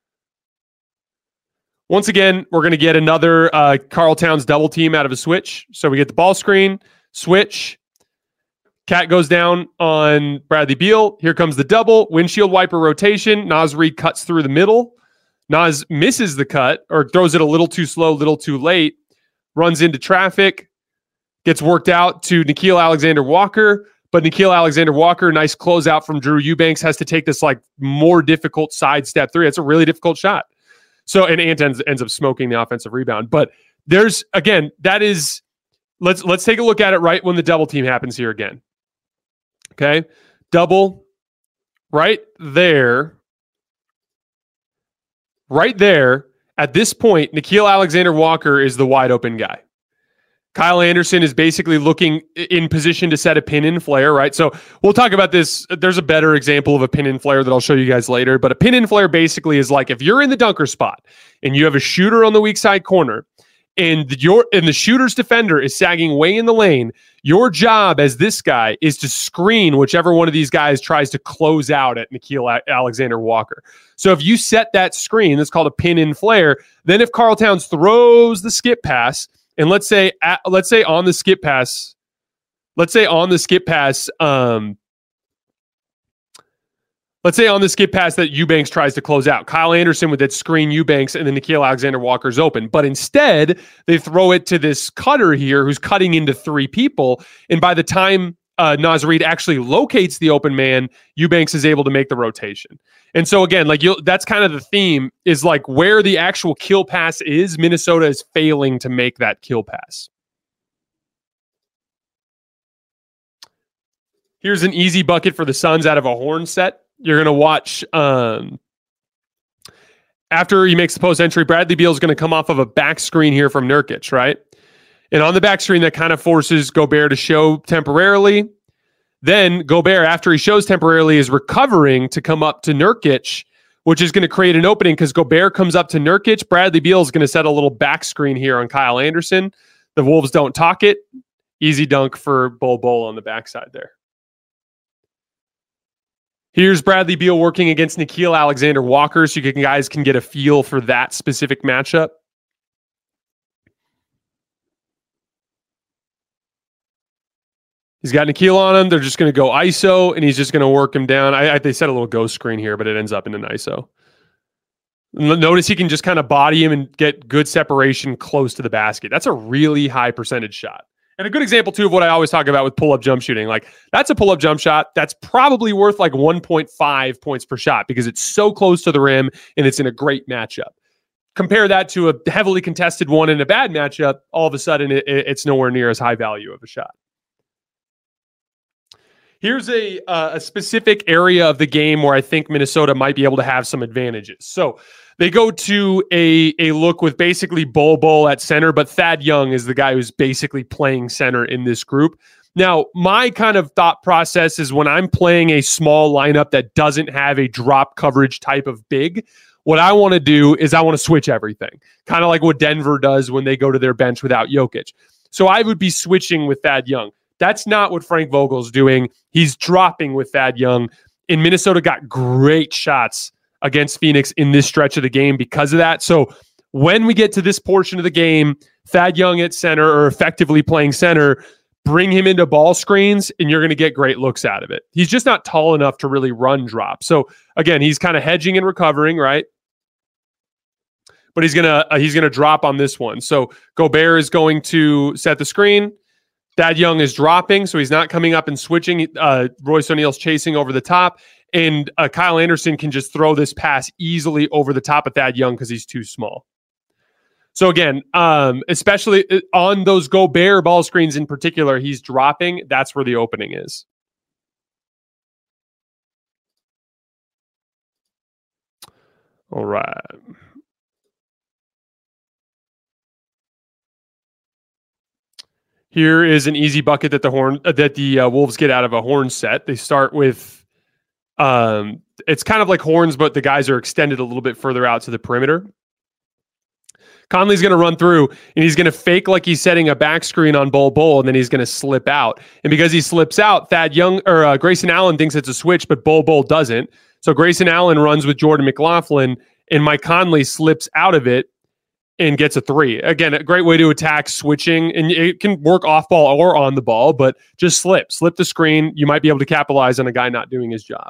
Speaker 1: Once again, we're going to get another uh, Karl Towns double team out of a switch. So we get the ball screen, switch. Cat goes down on Bradley Beal. Here comes the double. Windshield wiper rotation. Naz Reid cuts through the middle. Naz misses the cut or throws it a little too slow, little too late. Runs into traffic. Gets worked out to Nickeil Alexander-Walker. But Nickeil Alexander-Walker, nice closeout from Drew Eubanks, has to take this like more difficult sidestep three. It's a really difficult shot. So, and Ant ends, ends up smoking the offensive rebound. But there's, again, that is, let's let's take a look at it right when the double team happens here again. Okay? Double right there. Right there. At this point, Nickeil Alexander-Walker is the wide open guy. Kyle Anderson is basically looking in position to set a pin in flare, right? So we'll talk about this. There's a better example of a pin in flare that I'll show you guys later. But a pin in flare basically is like if you're in the dunker spot and you have a shooter on the weak side corner and your and the shooter's defender is sagging way in the lane, your job as this guy is to screen whichever one of these guys tries to close out at Nickeil Alexander-Walker. So if you set that screen, that's called a pin in flare, then if Karl Towns throws the skip pass, and let's say, at, let's say on the skip pass, let's say on the skip pass, um, let's say on the skip pass that Eubanks tries to close out. Kyle Anderson would that screen Eubanks, and then Nickeil Alexander-Walker's open. But instead, they throw it to this cutter here who's cutting into three people. And by the time uh, Naz Reid actually locates the open man, Eubanks is able to make the rotation. And so again, like you'll, that's kind of the theme is like where the actual kill pass is, Minnesota is failing to make that kill pass. Here's an easy bucket for the Suns out of a horn set. You're going to watch um, after he makes the post entry, Bradley Beal is going to come off of a back screen here from Nurkic, right? And on the back screen, that kind of forces Gobert to show temporarily. Then Gobert, after he shows temporarily, is recovering to come up to Nurkic, which is going to create an opening because Gobert comes up to Nurkic. Bradley Beal is going to set a little back screen here on Kyle Anderson. The Wolves don't talk it. Easy dunk for Bol Bol on the backside there. Here's Bradley Beal working against Nickeil Alexander-Walker, so you can, guys can get a feel for that specific matchup. He's got Nickeil on him. They're just going to go I S O, and he's just going to work him down. I, I, they set a little ghost screen here, but it ends up in an I S O. Notice he can just kind of body him and get good separation close to the basket. That's a really high percentage shot. And a good example, too, of what I always talk about with pull-up jump shooting. Like, that's a pull-up jump shot. That's probably worth like one point five points per shot because it's so close to the rim and it's in a great matchup. Compare that to a heavily contested one in a bad matchup. All of a sudden, it, it's nowhere near as high value of a shot. Here's a, uh, a specific area of the game where I think Minnesota might be able to have some advantages. So they go to a, a look with basically Bol Bol at center, but Thad Young is the guy who's basically playing center in this group. Now, my kind of thought process is when I'm playing a small lineup that doesn't have a drop coverage type of big, what I want to do is I want to switch everything, kind of like what Denver does when they go to their bench without Jokic. So I would be switching with Thad Young. That's not what Frank Vogel's doing. He's dropping with Thad Young. And Minnesota got great shots against Phoenix in this stretch of the game because of that. So when we get to this portion of the game, Thad Young at center or effectively playing center, bring him into ball screens and you're going to get great looks out of it. He's just not tall enough to really run drop. So again, he's kind of hedging and recovering, right? But he's going to uh, he's going to drop on this one. So Gobert is going to set the screen. Thad Young is dropping, so he's not coming up and switching. Uh, Royce O'Neal's chasing over the top, and uh, Kyle Anderson can just throw this pass easily over the top of Thad Young because he's too small. So again, um, especially on those Gobert ball screens in particular, he's dropping. That's where the opening is. All right. Here is an easy bucket that the horn uh, that the uh, Wolves get out of a horn set. They start with, um, it's kind of like horns, but the guys are extended a little bit further out to the perimeter. Conley's going to run through, and he's going to fake like he's setting a back screen on Bol Bol, and then he's going to slip out. And because he slips out, Thad Young or uh, Grayson Allen thinks it's a switch, but Bol Bol doesn't. So Grayson Allen runs with Jordan McLaughlin, and Mike Conley slips out of it and gets a three. Again, a great way to attack switching, and it can work off ball or on the ball, but just slip. Slip the screen. You might be able to capitalize on a guy not doing his job.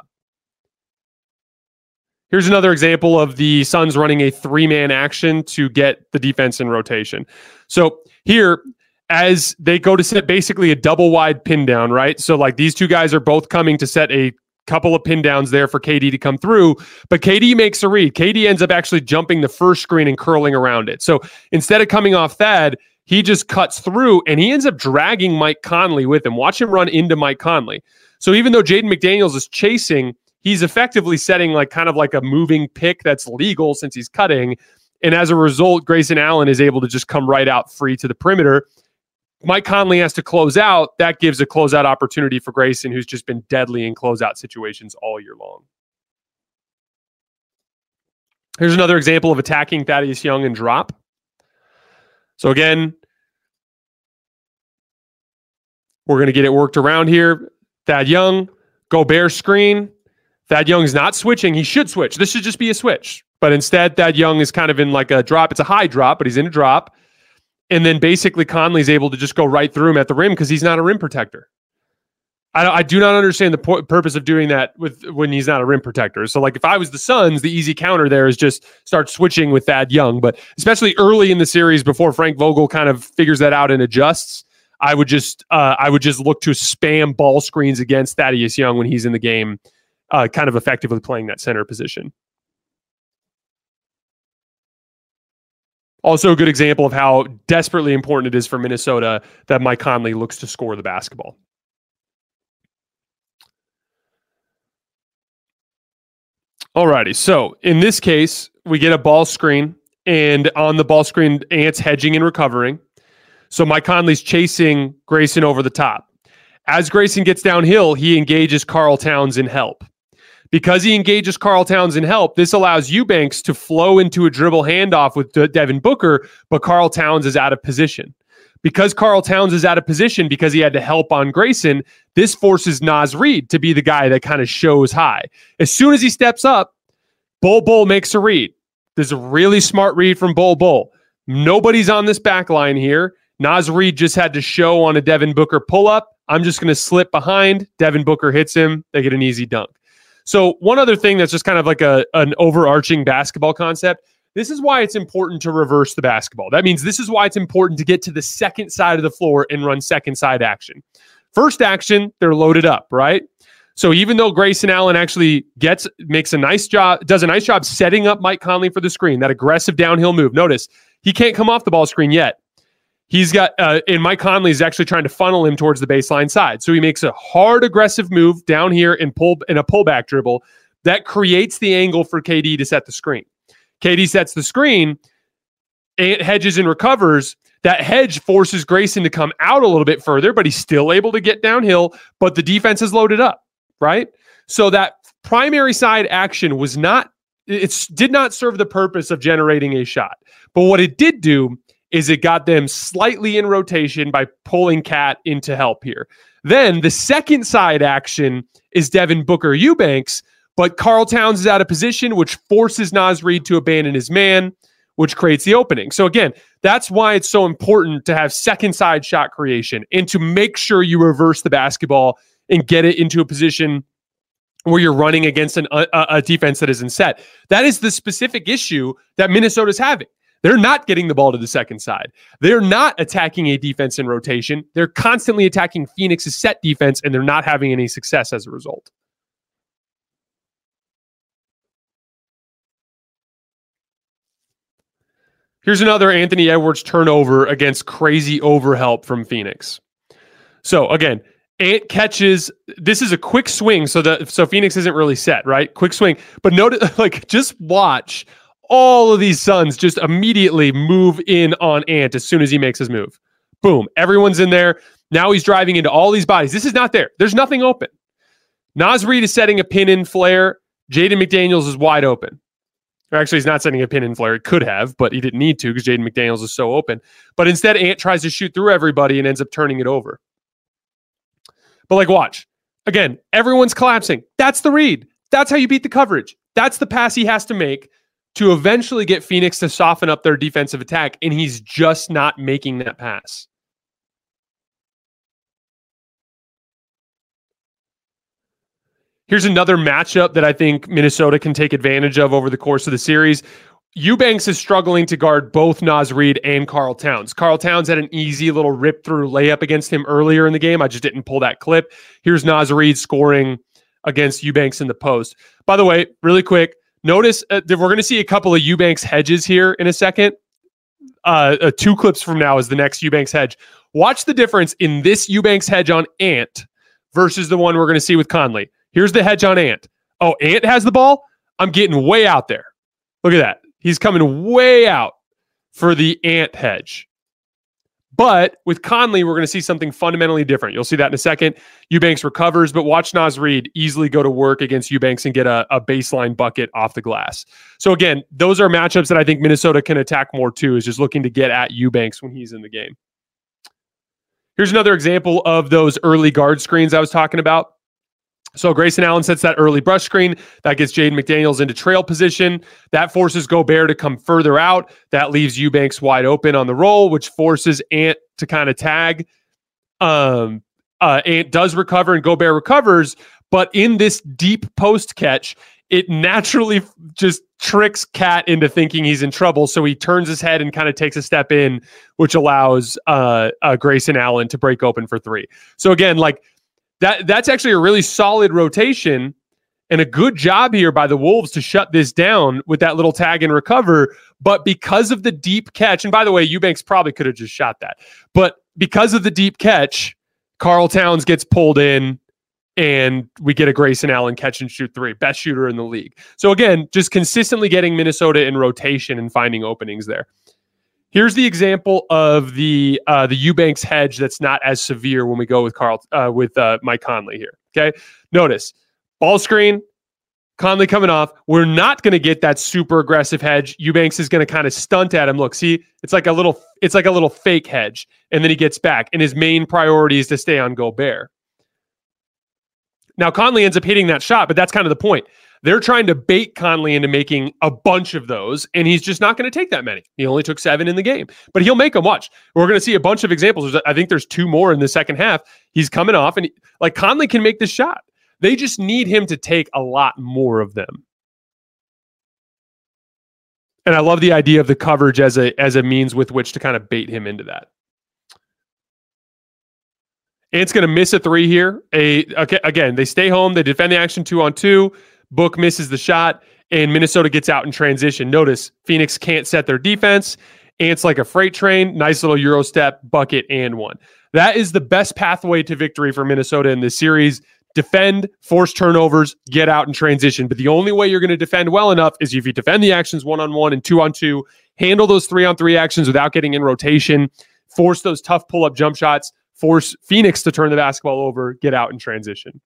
Speaker 1: Here's another example of the Suns running a three-man action to get the defense in rotation. So here, as they go to set basically a double-wide pin down, right? So like these two guys are both coming to set a couple of pin downs there for K D to come through, but K D makes a read. K D ends up actually jumping the first screen and curling around it. So instead of coming off Thad, he just cuts through, and he ends up dragging Mike Conley with him. Watch him run into Mike Conley. So even though Jaden McDaniels is chasing, he's effectively setting like kind of like a moving pick that's legal since he's cutting. And as a result, Grayson Allen is able to just come right out free to the perimeter. Mike Conley has to close out. That gives a closeout opportunity for Grayson, who's just been deadly in closeout situations all year long. Here's another example of attacking Thaddeus Young and drop. So again, we're going to get it worked around here. Thad Young, Gobert screen. Thad Young's not switching. He should switch. This should just be a switch. But instead, Thad Young is kind of in like a drop. It's a high drop, but he's in a drop. And then basically Conley's able to just go right through him at the rim because he's not a rim protector. I, I do not understand the po- purpose of doing that with when he's not a rim protector. So like if I was the Suns, the easy counter there is just start switching with Thad Young. But especially early in the series before Frank Vogel kind of figures that out and adjusts, I would just uh, I would just look to spam ball screens against Thaddeus Young when he's in the game, uh, kind of effectively playing that center position. Also a good example of how desperately important it is for Minnesota that Mike Conley looks to score the basketball. Alrighty, so in this case, we get a ball screen, and on the ball screen, Ant's hedging and recovering. So Mike Conley's chasing Grayson over the top. As Grayson gets downhill, he engages Karl Towns in help. Because he engages Karl Towns in help, this allows Eubanks to flow into a dribble handoff with De- Devin Booker, but Karl Towns is out of position. Because Karl Towns is out of position because he had to help on Grayson, this forces Naz Reid to be the guy that kind of shows high. As soon as he steps up, Bol Bol makes a read. There's a really smart read from Bol Bol. Nobody's on this back line here. Naz Reid just had to show on a Devin Booker pull-up. I'm just going to slip behind. Devin Booker hits him. They get an easy dunk. So one other thing that's just kind of like a an overarching basketball concept, this is why it's important to reverse the basketball. That means this is why it's important to get to the second side of the floor and run second side action. First action, they're loaded up, right? So even though Grayson Allen actually gets makes a nice job, does a nice job setting up Mike Conley for the screen, that aggressive downhill move. Notice, he can't come off the ball screen yet. He's got, uh, and Mike Conley is actually trying to funnel him towards the baseline side. So he makes a hard, aggressive move down here and pull in a pullback dribble that creates the angle for K D to set the screen. K D sets the screen, Ant hedges and recovers. That hedge forces Grayson to come out a little bit further, but he's still able to get downhill, but the defense is loaded up, right? So that primary side action was not, it did not serve the purpose of generating a shot. But what it did do is it got them slightly in rotation by pulling Cat into help here. Then the second side action is Devin Booker Eubanks, but Karl Towns is out of position, which forces Naz Reid to abandon his man, which creates the opening. So again, that's why it's so important to have second side shot creation and to make sure you reverse the basketball and get it into a position where you're running against an, a, a defense that isn't set. That is the specific issue that Minnesota's having. They're not getting the ball to the second side. They're not attacking a defense in rotation. They're constantly attacking Phoenix's set defense, and they're not having any success as a result. Here's another Anthony Edwards turnover against crazy overhelp from Phoenix. So again, Ant catches, this is a quick swing, so that so Phoenix isn't really set, right? Quick swing. But notice, like, just watch all of these Suns just immediately move in on Ant as soon as he makes his move. Boom. Everyone's in there. Now he's driving into all these bodies. This is not there. There's nothing open. Naz Reid is setting a pin in flare. Jaden McDaniels is wide open. Or actually, he's not setting a pin and flare. It could have, but he didn't need to because Jaden McDaniels is so open. But instead, Ant tries to shoot through everybody and ends up turning it over. But like, watch. Again, everyone's collapsing. That's the read. That's how you beat the coverage. That's the pass he has to make to eventually get Phoenix to soften up their defensive attack, and he's just not making that pass. Here's another matchup that I think Minnesota can take advantage of over the course of the series. Eubanks is struggling to guard both Naz Reid and Karl Towns. Karl Towns had an easy little rip-through layup against him earlier in the game. I just didn't pull that clip. Here's Naz Reid scoring against Eubanks in the post. By the way, really quick, notice uh, that we're going to see a couple of Eubanks hedges here in a second. Uh, uh, two clips from now is the next Eubanks hedge. Watch the difference in this Eubanks hedge on Ant versus the one we're going to see with Conley. Here's the hedge on Ant. Oh, Ant has the ball? I'm getting way out there. Look at that. He's coming way out for the Ant hedge. But with Conley, we're going to see something fundamentally different. You'll see that in a second. Eubanks recovers, but watch Naz Reid easily go to work against Eubanks and get a, a baseline bucket off the glass. So again, those are matchups that I think Minnesota can attack more too, is just looking to get at Eubanks when he's in the game. Here's another example of those early guard screens I was talking about. So Grayson Allen sets that early brush screen. That gets Jaden McDaniels into trail position. That forces Gobert to come further out. That leaves Eubanks wide open on the roll, which forces Ant to kind of tag. Um, uh, Ant does recover and Gobert recovers, but in this deep post catch, it naturally just tricks Cat into thinking he's in trouble. So he turns his head and kind of takes a step in, which allows uh, uh, Grayson Allen to break open for three. So again, like, That that's actually a really solid rotation and a good job here by the Wolves to shut this down with that little tag and recover. But because of the deep catch, and by the way, Eubanks probably could have just shot that. But because of the deep catch, Karl Towns gets pulled in and we get a Grayson Allen catch and shoot three. Best shooter in the league. So again, just consistently getting Minnesota in rotation and finding openings there. Here's the example of the uh, the Eubanks hedge that's not as severe when we go with Carl uh, with uh, Mike Conley here. Okay, notice ball screen, Conley coming off. We're not going to get that super aggressive hedge. Eubanks is going to kind of stunt at him. Look, see, it's like a little it's like a little fake hedge, and then he gets back, and his main priority is to stay on Gobert. Now Conley ends up hitting that shot, but that's kind of the point. They're trying to bait Conley into making a bunch of those, and he's just not going to take that many. He only took seven in the game, but he'll make them. Watch. We're going to see a bunch of examples. I think there's two more in the second half. He's coming off, and he, like Conley can make this shot. They just need him to take a lot more of them. And I love the idea of the coverage as a as a means with which to kind of bait him into that. Ant's going to miss a three here. A okay, again, they stay home. They defend the action two on two. Book misses the shot, and Minnesota gets out in transition. Notice Phoenix can't set their defense. Ant's like a freight train. Nice little Euro step, bucket, and one. That is the best pathway to victory for Minnesota in this series. Defend, force turnovers, get out in transition. But the only way you're going to defend well enough is if you defend the actions one-on-one and two-on-two, handle those three-on-three actions without getting in rotation, force those tough pull-up jump shots, force Phoenix to turn the basketball over, get out in transition.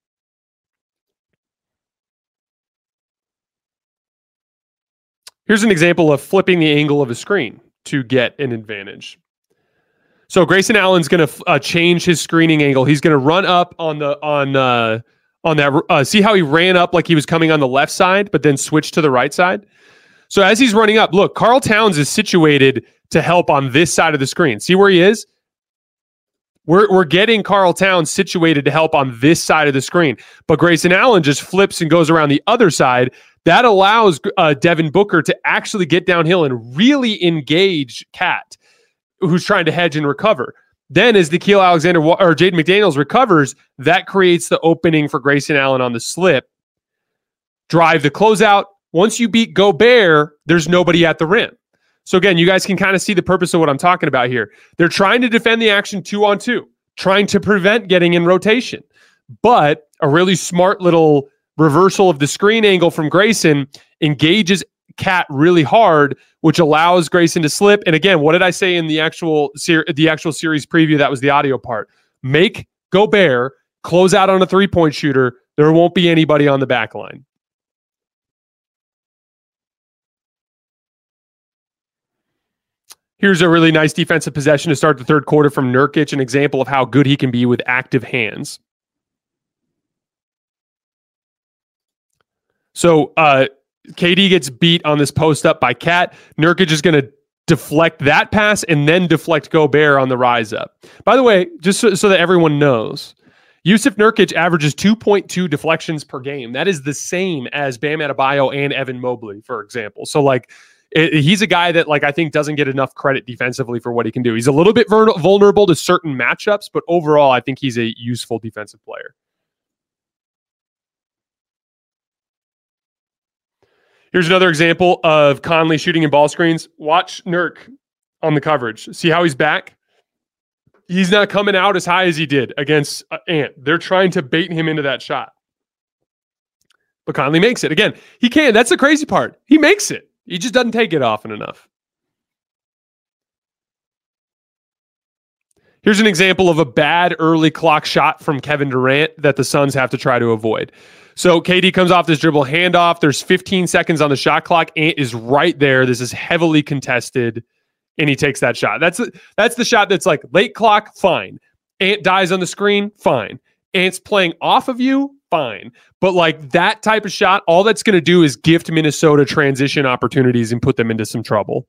Speaker 1: Here's an example of flipping the angle of a screen to get an advantage. So Grayson Allen's going to uh, change his screening angle. He's going to run up on the on uh, on that. Uh, see how he ran up like he was coming on the left side, but then switched to the right side. So as he's running up, look, Karl Towns is situated to help on this side of the screen. See where he is? We're we're getting Karl Towns situated to help on this side of the screen, but Grayson Allen just flips and goes around the other side. That allows uh, Devin Booker to actually get downhill and really engage Cat, who's trying to hedge and recover. Then as Nickeil Alexander or Jaden McDaniels recovers, that creates the opening for Grayson Allen on the slip. Drive the closeout. Once you beat Gobert, there's nobody at the rim. So again, you guys can kind of see the purpose of what I'm talking about here. They're trying to defend the action two on two, trying to prevent getting in rotation. But a really smart little reversal of the screen angle from Grayson engages Cat really hard, which allows Grayson to slip. And again, what did I say in the actual ser- the actual series preview? That was the audio part. Make Gobert close out on a three-point shooter. There won't be anybody on the back line. Here's a really nice defensive possession to start the third quarter from Nurkic, an example of how good he can be with active hands. So uh, K D gets beat on this post up by Cat. Nurkic is going to deflect that pass and then deflect Gobert on the rise up. By the way, just so, so that everyone knows, Yusuf Nurkic averages two point two deflections per game. That is the same as Bam Adebayo and Evan Mobley, for example. So, like, it, he's a guy that, like, I think doesn't get enough credit defensively for what he can do. He's a little bit vul- vulnerable to certain matchups, but overall, I think he's a useful defensive player. Here's another example of Conley shooting in ball screens. Watch Nurk on the coverage. See how he's back? He's not coming out as high as he did against uh, Ant. They're trying to bait him into that shot. But Conley makes it. Again, he can. That's the crazy part. He makes it. He just doesn't take it often enough. Here's an example of a bad early clock shot from Kevin Durant that the Suns have to try to avoid. So K D comes off this dribble handoff. There's fifteen seconds on the shot clock. Ant is right there. This is heavily contested. And he takes that shot. That's that's the shot that's like late clock, fine. Ant dies on the screen, fine. Ant's playing off of you, fine. But like that type of shot, all that's going to do is gift Minnesota transition opportunities and put them into some trouble.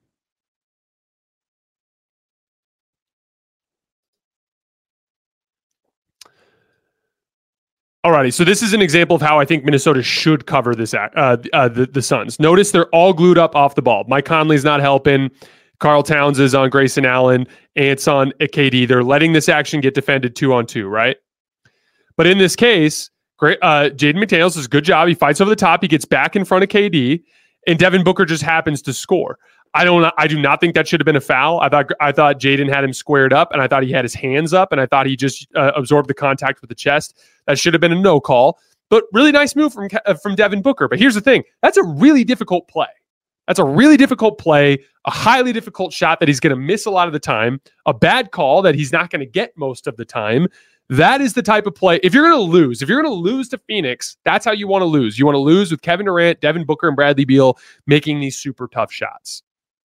Speaker 1: Alrighty, so this is an example of how I think Minnesota should cover this uh, uh, the, the Suns. Notice they're all glued up off the ball. Mike Conley's not helping. Carl Towns is on Grayson Allen. Ant's on K D. They're letting this action get defended two on two, right? But in this case, great. Uh, Jaden McDaniels does a good job. He fights over the top. He gets back in front of K D, and Devin Booker just happens to score. I don't. I do not think that should have been a foul. I thought. I thought Jaden had him squared up, and I thought he had his hands up, and I thought he just uh, absorbed the contact with the chest. That should have been a no call. But really nice move from uh, from Devin Booker. But here's the thing: that's a really difficult play. That's a really difficult play, a highly difficult shot that he's going to miss a lot of the time, a bad call that he's not going to get most of the time. That is the type of play. If you're going to lose, if you're going to lose to Phoenix, that's how you want to lose. You want to lose with Kevin Durant, Devin Booker, and Bradley Beal making these super tough shots.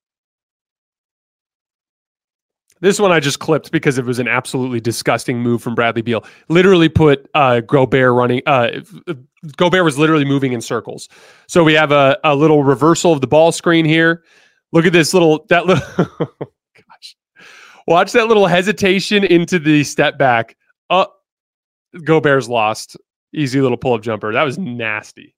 Speaker 1: This one I just clipped because it was an absolutely disgusting move from Bradley Beal. Literally put uh, Gobert running. Uh, Gobert was literally moving in circles. So we have a, a little reversal of the ball screen here. Look at this little, that little, gosh. Watch that little hesitation into the step back. Oh, Gobert's lost. Easy little pull-up jumper. That was nasty.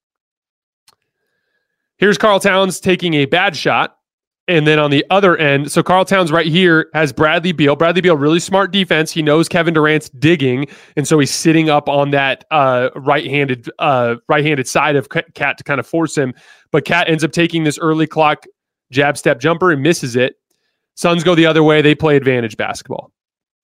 Speaker 1: Here's Carl Towns taking a bad shot. And then on the other end, so Carl Towns right here has Bradley Beal. Bradley Beal, really smart defense. He knows Kevin Durant's digging, and so he's sitting up on that uh, right-handed uh, right-handed side of Cat to kind of force him. But Cat ends up taking this early clock jab step jumper and misses it. Suns go the other way. They play advantage basketball.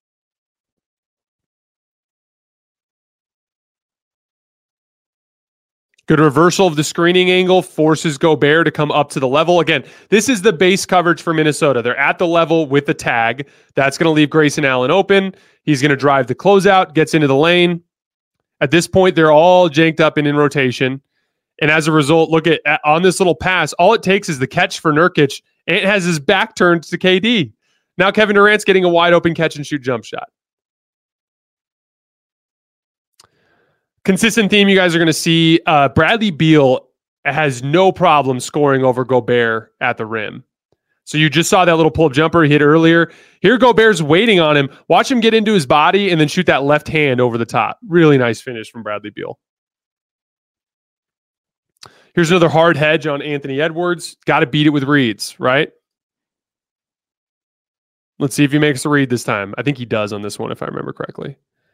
Speaker 1: Good reversal of the screening angle, forces Gobert to come up to the level. Again, this is the base coverage for Minnesota. They're at the level with the tag. That's going to leave Grayson Allen open. He's going to drive the closeout, gets into the lane. At this point, they're all janked up and in rotation. And as a result, look at, at on this little pass, all it takes is the catch for Nurkic, and it has his back turned to K D. Now Kevin Durant's getting a wide open catch and shoot jump shot. Consistent theme you guys are going to see. Uh, Bradley Beal has no problem scoring over Gobert at the rim. So you just saw that little pull-up jumper he hit earlier. Here Gobert's waiting on him. Watch him get into his body and then shoot that left hand over the top. Really nice finish from Bradley Beal. Here's another hard hedge on Anthony Edwards. Got to beat it with reads, right? Let's see if he makes a read this time. I think he does on this one, if I remember correctly.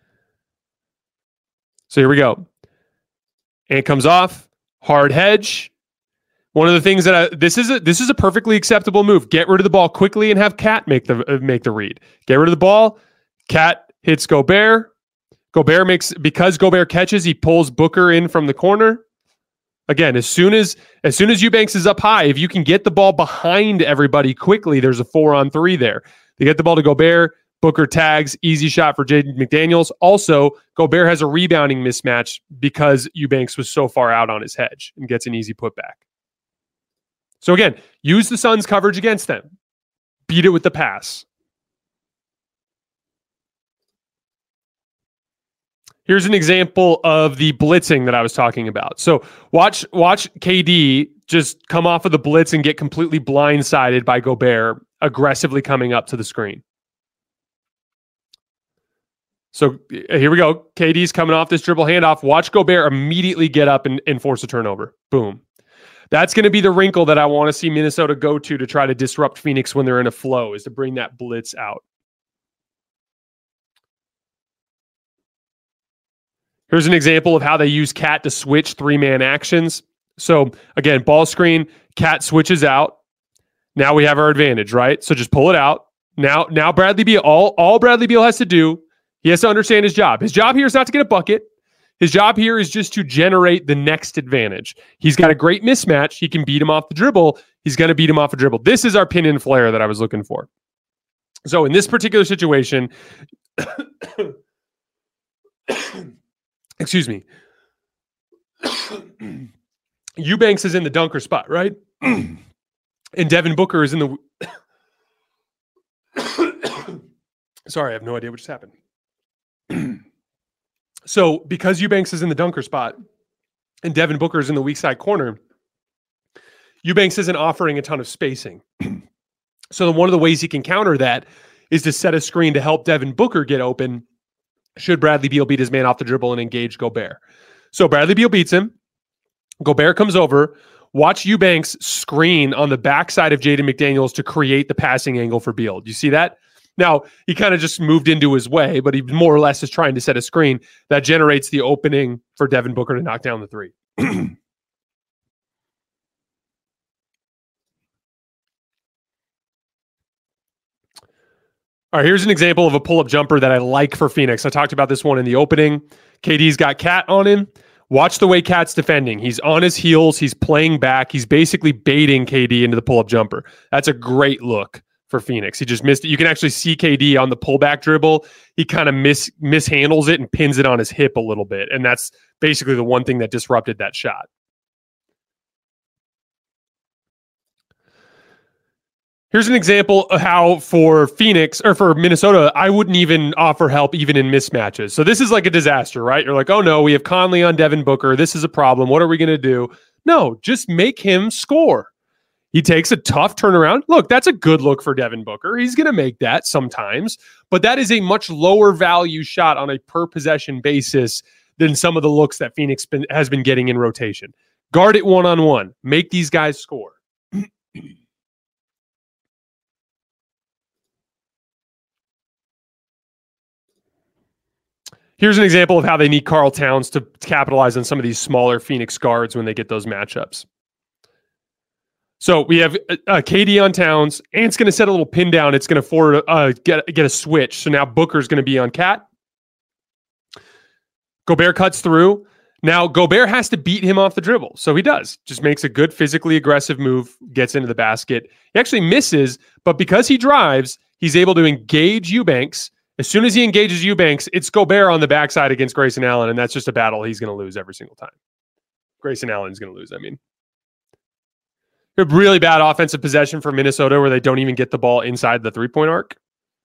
Speaker 1: So here we go. And it comes off. Hard hedge. One of the things that I, this is a this is a perfectly acceptable move. Get rid of the ball quickly and have Cat make the uh, make the read. Get rid of the ball. Cat hits Gobert. Gobert makes because Gobert catches. He pulls Booker in from the corner. Again, as soon as as soon as Eubanks is up high, if you can get the ball behind everybody quickly, there's a four on three there. They get the ball to Gobert. Booker tags, easy shot for Jaden McDaniels. Also, Gobert has a rebounding mismatch because Eubanks was so far out on his hedge and gets an easy putback. So again, use the Suns' coverage against them. beat it with the pass. Here's an example of the blitzing that I was talking about. So watch watch K D just come off of the blitz and get completely blindsided by Gobert aggressively coming up to the screen. So here we go. K D's coming off this dribble handoff. Watch Gobert immediately get up and, and force a turnover. Boom. That's going to be the wrinkle that I want to see Minnesota go to to try to disrupt Phoenix when they're in a flow, is to bring that blitz out. Here's an example of how they use Cat to switch three-man actions. So again, ball screen, Cat switches out. Now we have our advantage, right? So just pull it out. Now, now Bradley Beal, all, all Bradley Beal has to do, he has to understand his job. His job here is not to get a bucket. His job here is just to generate the next advantage. He's got a great mismatch. He can beat him off the dribble. He's going to beat him off a dribble. This is our pin and flare that I was looking for. So in this particular situation, excuse me, Eubanks is in the dunker spot, right? And Devin Booker is in the... Sorry, I have no idea what just happened. So because Eubanks is in the dunker spot and Devin Booker is in the weak side corner, Eubanks isn't offering a ton of spacing. So one of the ways he can counter that is to set a screen to help Devin Booker get open should Bradley Beal beat his man off the dribble and engage Gobert. So Bradley Beal beats him. Gobert comes over. Watch Eubanks screen on the backside of Jaden McDaniels to create the passing angle for Beal. Do you see that? Now, he kind of just moved into his way, but he more or less is trying to set a screen that generates the opening for Devin Booker to knock down the three. All right, here's an example of a pull-up jumper that I like for Phoenix. I talked about this one in the opening. K D's got Cat on him. Watch the way Cat's defending. He's on his heels. He's playing back. He's basically baiting K D into the pull-up jumper. That's a great look for Phoenix. He just missed it. You can actually see K D on the pullback dribble. He kind of mis mishandles it and pins it on his hip a little bit. And that's basically the one thing that disrupted that shot. Here's an example of how for Phoenix or for Minnesota, I wouldn't even offer help even in mismatches. So this is like a disaster, right? You're like, oh no, we have Conley on Devin Booker. This is a problem. What are we going to do? No, just make him score. He takes a tough turnaround. Look, that's a good look for Devin Booker. He's going to make that sometimes, but that is a much lower value shot on a per possession basis than some of the looks that Phoenix been, has been getting in rotation. Guard it one-on-one. Make these guys score. Here's an example of how they need Karl Towns to capitalize on some of these smaller Phoenix guards when they get those matchups. So we have uh, K D on Towns. Ant's going to set a little pin down. It's going to forward uh, get get a switch. So now Booker's going to be on Cat. Gobert cuts through. Now Gobert has to beat him off the dribble. So he does. Just makes a good physically aggressive move, gets into the basket. He actually misses, but because he drives, he's able to engage Eubanks. As soon as he engages Eubanks, it's Gobert on the backside against Grayson Allen, and that's just a battle he's going to lose every single time. Grayson Allen's going to lose, I mean. A really bad offensive possession for Minnesota where they don't even get the ball inside the three-point arc.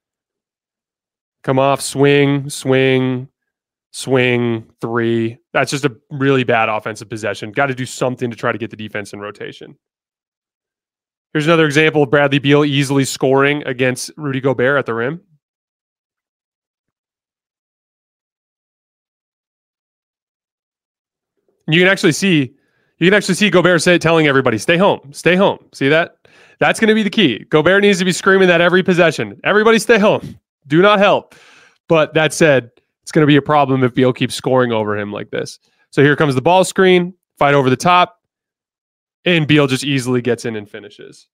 Speaker 1: Come off, swing, swing, swing, three. That's just a really bad offensive possession. Got to do something to try to get the defense in rotation. Here's another example of Bradley Beal easily scoring against Rudy Gobert at the rim. You can actually see, you can actually see Gobert say, telling everybody, "Stay home, stay home." See that? That's going to be the key. Gobert needs to be screaming that every possession. Everybody, stay home. Do not help. But that said, it's going to be a problem if Beal keeps scoring over him like this. So here comes the ball screen, fight over the top, and Beal just easily gets in and finishes.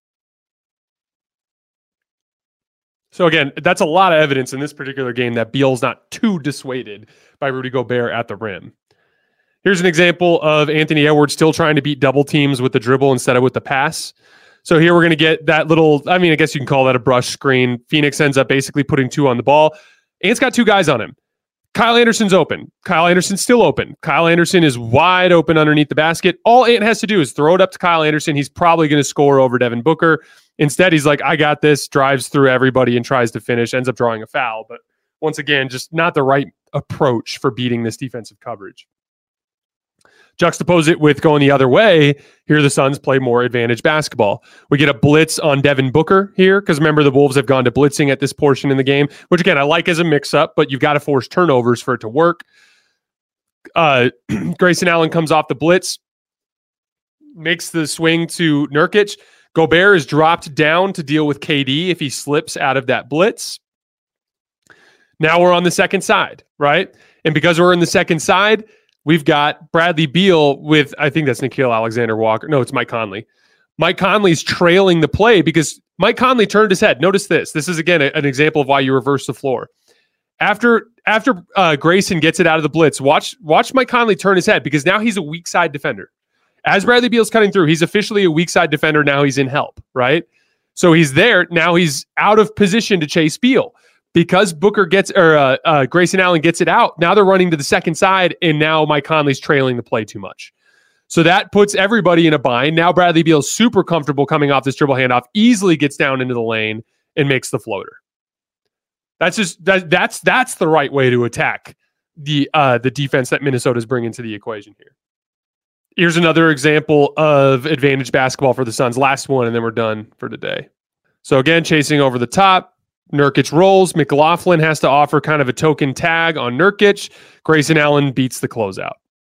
Speaker 1: So again, that's a lot of evidence in this particular game that Beal's not too dissuaded by Rudy Gobert at the rim. Here's an example of Anthony Edwards still trying to beat double teams with the dribble instead of with the pass. So here we're going to get that little, I mean, I guess you can call that a brush screen. Phoenix ends up basically putting two on the ball. Ant's got two guys on him. Kyle Anderson's open. Kyle Anderson's still open. Kyle Anderson is wide open underneath the basket. All Ant has to do is throw it up to Kyle Anderson. He's probably going to score over Devin Booker. Instead, he's like, I got this, drives through everybody and tries to finish, ends up drawing a foul. But once again, just not the right approach for beating this defensive coverage. Juxtapose it with going the other way. Here the Suns play more advantage basketball. We get a blitz on Devin Booker here because remember the Wolves have gone to blitzing at this portion in the game, which again I like as a mix-up, but you've got to force turnovers for it to work. Uh, Grayson Allen comes off the blitz, makes the swing to Nurkic. Gobert is dropped down to deal with K D if he slips out of that blitz. Now we're on the second side, right? And because we're in the second side, we've got Bradley Beal with, I think that's Nickeil Alexander-Walker. No, it's Mike Conley. Mike Conley's trailing the play because Mike Conley turned his head. Notice this. This is, again, a, an example of why you reverse the floor. After after uh, Grayson gets it out of the blitz, watch, watch Mike Conley turn his head because now he's a weak side defender. As Bradley Beal's cutting through, he's officially a weak side defender. Now he's in help, right? So he's there. Now he's out of position to chase Beal. Because Booker gets, or uh, uh, Grayson Allen gets it out, now they're running to the second side, and now Mike Conley's trailing the play too much. So that puts everybody in a bind. Now Bradley Beal's super comfortable coming off this dribble handoff, easily gets down into the lane and makes the floater. That's just that, that's that's the right way to attack the uh, the defense that Minnesota's bringing to the equation here. Here's another example of advantage basketball for the Suns. Last one, and then we're done for today. So again, chasing over the top. Nurkic rolls. McLaughlin has to offer kind of a token tag on Nurkic. Grayson Allen beats the closeout.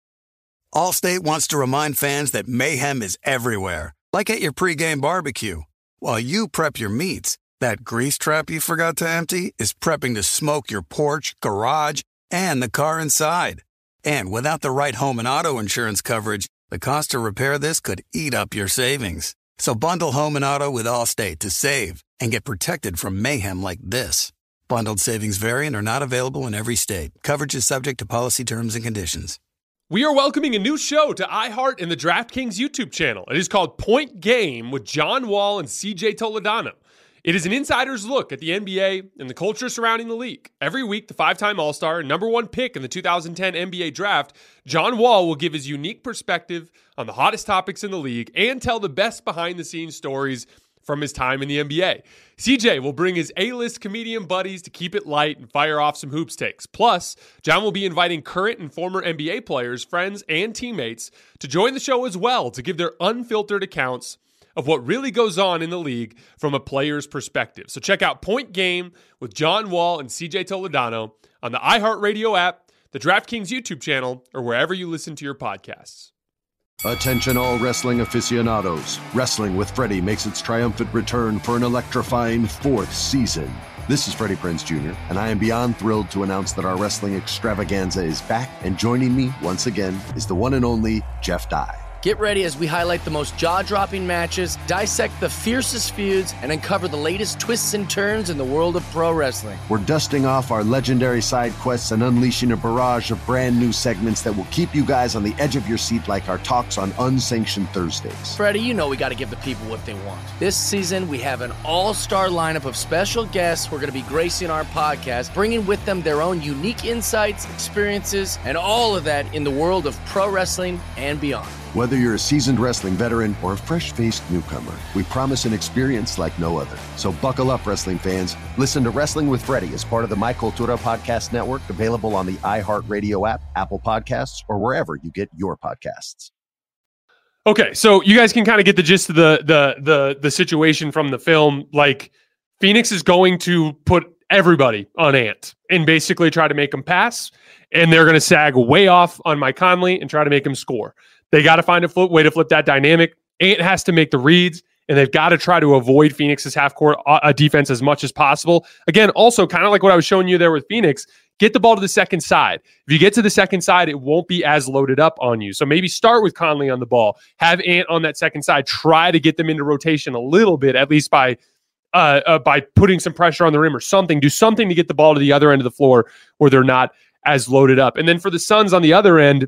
Speaker 2: Allstate wants to remind fans that mayhem is everywhere, like at your pregame barbecue. While you prep your meats, that grease trap you forgot to empty is prepping to smoke your porch, garage, and the car inside. And without the right home and auto insurance coverage, the cost to repair this could eat up your savings. So bundle home and auto with Allstate to save and get protected from mayhem like this. Bundled savings vary and are not available in every state. Coverage is subject to policy terms and conditions.
Speaker 1: We are welcoming a new show to iHeart and the DraftKings YouTube channel. It is called Point Game with John Wall and C J Toledano. It is an insider's look at the N B A and the culture surrounding the league. Every week, the five-time All-Star and number one pick in the two thousand ten N B A draft, John Wall will give his unique perspective on the hottest topics in the league and tell the best behind-the-scenes stories from his time in the N B A. C J will bring his A-list comedian buddies to keep it light and fire off some hoops takes. Plus, John will be inviting current and former N B A players, friends, and teammates to join the show as well to give their unfiltered accounts of what really goes on in the league from a player's perspective. So check out Point Game with John Wall and C J Toledano on the iHeartRadio app, the DraftKings YouTube channel, or wherever you listen to your podcasts.
Speaker 3: Attention all wrestling aficionados. Wrestling with Freddie makes its triumphant return for an electrifying fourth season. This is Freddie Prinze Junior, and I am beyond thrilled to announce that our wrestling extravaganza is back, and joining me once again is the one and only Jeff Dye.
Speaker 4: Get ready as we highlight the most jaw-dropping matches, dissect the fiercest feuds, and uncover the latest twists and turns in the world of pro wrestling.
Speaker 3: We're dusting off our legendary side quests and unleashing a barrage of brand new segments that will keep you guys on the edge of your seat like our talks on Unsanctioned Thursdays.
Speaker 4: Freddie, you know we got to give the people what they want. This season, we have an all-star lineup of special guests who are going to be gracing our podcast, bringing with them their own unique insights, experiences, and all of that in the world of pro wrestling and beyond.
Speaker 3: Whether you're a seasoned wrestling veteran or a fresh-faced newcomer, we promise an experience like no other. So buckle up, wrestling fans. Listen to Wrestling with Freddie as part of the My Cultura Podcast Network, available on the iHeartRadio app, Apple Podcasts, or wherever you get your podcasts.
Speaker 1: Okay, so you guys can kind of get the gist of the the the the situation from the film. Like, Phoenix is going to put everybody on Ant and basically try to make him pass, and they're going to sag way off on Mike Conley and try to make him score. They got to find a flip, way to flip that dynamic. Ant has to make the reads, and they've got to try to avoid Phoenix's half-court uh, defense as much as possible. Again, also kind of like what I was showing you there with Phoenix, get the ball to the second side. If you get to the second side, it won't be as loaded up on you. So maybe start with Conley on the ball. Have Ant on that second side. Try to get them into rotation a little bit, at least by uh, uh, by putting some pressure on the rim or something. Do something to get the ball to the other end of the floor where they're not as loaded up. And then for the Suns on the other end,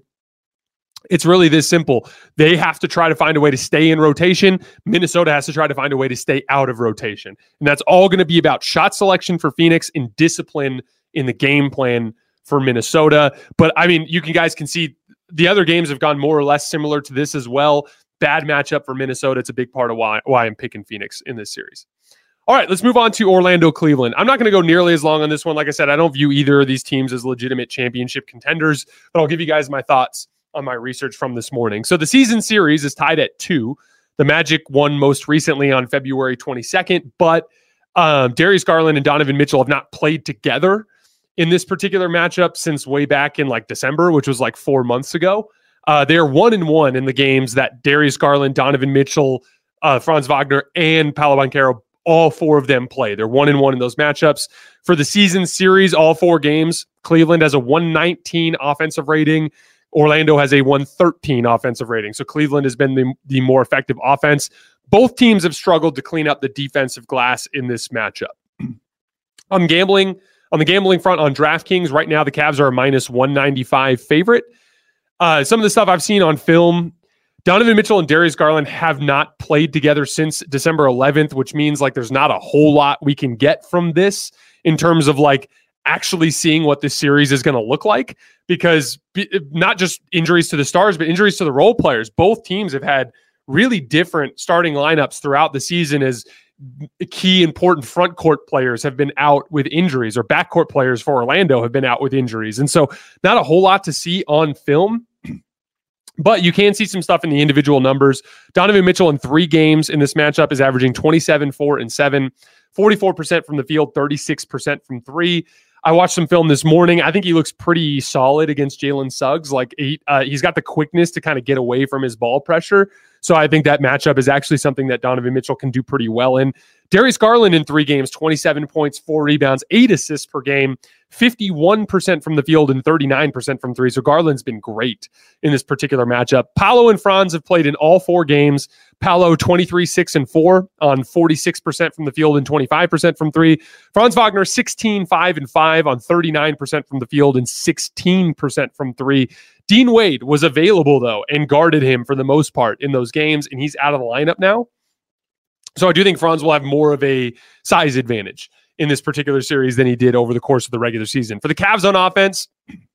Speaker 1: it's really this simple. They have to try to find a way to stay in rotation. Minnesota has to try to find a way to stay out of rotation. And that's all going to be about shot selection for Phoenix and discipline in the game plan for Minnesota. But I mean, you can guys can see the other games have gone more or less similar to this as well. Bad matchup for Minnesota. It's a big part of why, why I'm picking Phoenix in this series. All right, let's move on to Orlando, Cleveland. I'm not going to go nearly as long on this one. Like I said, I don't view either of these teams as legitimate championship contenders, but I'll give you guys my thoughts on my research from this morning. So the season series is tied at two. The Magic won most recently on February twenty-second, but um, Darius Garland and Donovan Mitchell have not played together in this particular matchup since way back in like December, which was like four months ago. Uh, they are one and one in the games that Darius Garland, Donovan Mitchell, uh, Franz Wagner, and Paolo Banchero, all four of them play. They're one and one in those matchups. For the season series, all four games, Cleveland has a one nineteen offensive rating. Orlando has a one thirteen offensive rating. So Cleveland has been the, the more effective offense. Both teams have struggled to clean up the defensive glass in this matchup. On gambling, on the gambling front on DraftKings, right now the Cavs are a minus one ninety-five favorite. Uh, some of the stuff I've seen on film, Donovan Mitchell and Darius Garland have not played together since December eleventh, which means like there's not a whole lot we can get from this in terms of like actually seeing what this series is going to look like, because b- not just injuries to the stars, but injuries to the role players. Both teams have had really different starting lineups throughout the season as key important front court players have been out with injuries, or backcourt players for Orlando have been out with injuries. And so not a whole lot to see on film. But you can see some stuff in the individual numbers. Donovan Mitchell in three games in this matchup is averaging twenty-seven, four, and seven, forty-four percent from the field, thirty-six percent from three. I watched some film this morning. I think he looks pretty solid against Jalen Suggs. Like he, uh, he's got the quickness to kind of get away from his ball pressure. So I think that matchup is actually something that Donovan Mitchell can do pretty well in. Darius Garland in three games, twenty-seven points, four rebounds, eight assists per game, fifty-one percent from the field and thirty-nine percent from three. So Garland's been great in this particular matchup. Paolo and Franz have played in all four games. Paolo twenty-three, six, and four on forty-six percent from the field and twenty-five percent from three. Franz Wagner sixteen, five, and five on thirty-nine percent from the field and sixteen percent from three. Dean Wade was available, though, and guarded him for the most part in those games, and he's out of the lineup now. So I do think Franz will have more of a size advantage in this particular series than he did over the course of the regular season. For the Cavs on offense,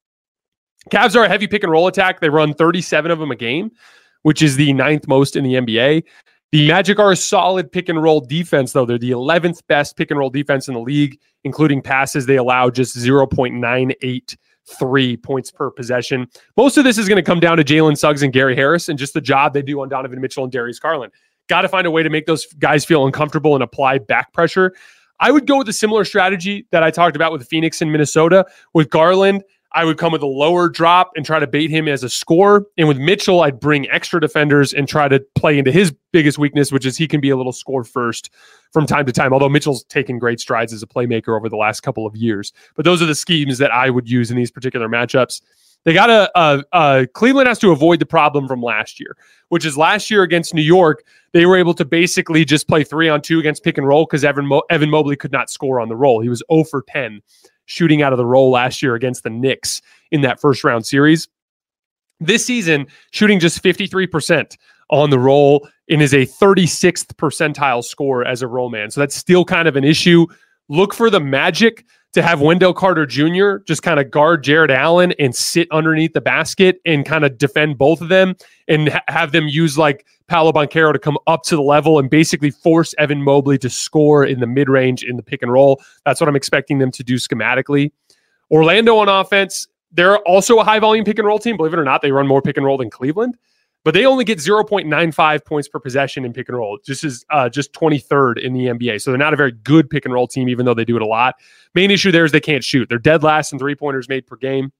Speaker 1: Cavs are a heavy pick and roll attack. They run thirty-seven of them a game, which is the ninth most in the N B A. The Magic are a solid pick and roll defense, though. They're the eleventh best pick and roll defense in the league, including passes. They allow just zero point nine eight three points per possession. Most of this is going to come down to Jalen Suggs and Gary Harris and just the job they do on Donovan Mitchell and Darius Garland. Got to find a way to make those guys feel uncomfortable and apply back pressure. I would go with a similar strategy that I talked about with Phoenix and Minnesota. With Garland, I would come with a lower drop and try to bait him as a scorer. And with Mitchell, I'd bring extra defenders and try to play into his biggest weakness, which is he can be a little score first from time to time, although Mitchell's taken great strides as a playmaker over the last couple of years. But those are the schemes that I would use in these particular matchups. They got to, uh, uh, Cleveland has to avoid the problem from last year, which is last year against New York, they were able to basically just play three on two against pick and roll because Evan, Mo- Evan Mobley could not score on the roll. He was zero for ten shooting out of the roll last year against the Knicks in that first round series. This season, shooting just fifty-three percent on the roll and is a thirty-sixth percentile score as a roll man. So that's still kind of an issue. Look for the Magic to have Wendell Carter Junior just kind of guard Jared Allen and sit underneath the basket and kind of defend both of them and ha- have them use like Paolo Banchero to come up to the level and basically force Evan Mobley to score in the mid-range in the pick and roll. That's what I'm expecting them to do schematically. Orlando on offense, they're also a high-volume pick and roll team. Believe it or not, they run more pick and roll than Cleveland. But they only get zero point nine five points per possession in pick and roll. This is uh, just twenty-third in the N B A. So they're not a very good pick and roll team, even though they do it a lot. Main issue there is they can't shoot. They're dead last in three-pointers made per game.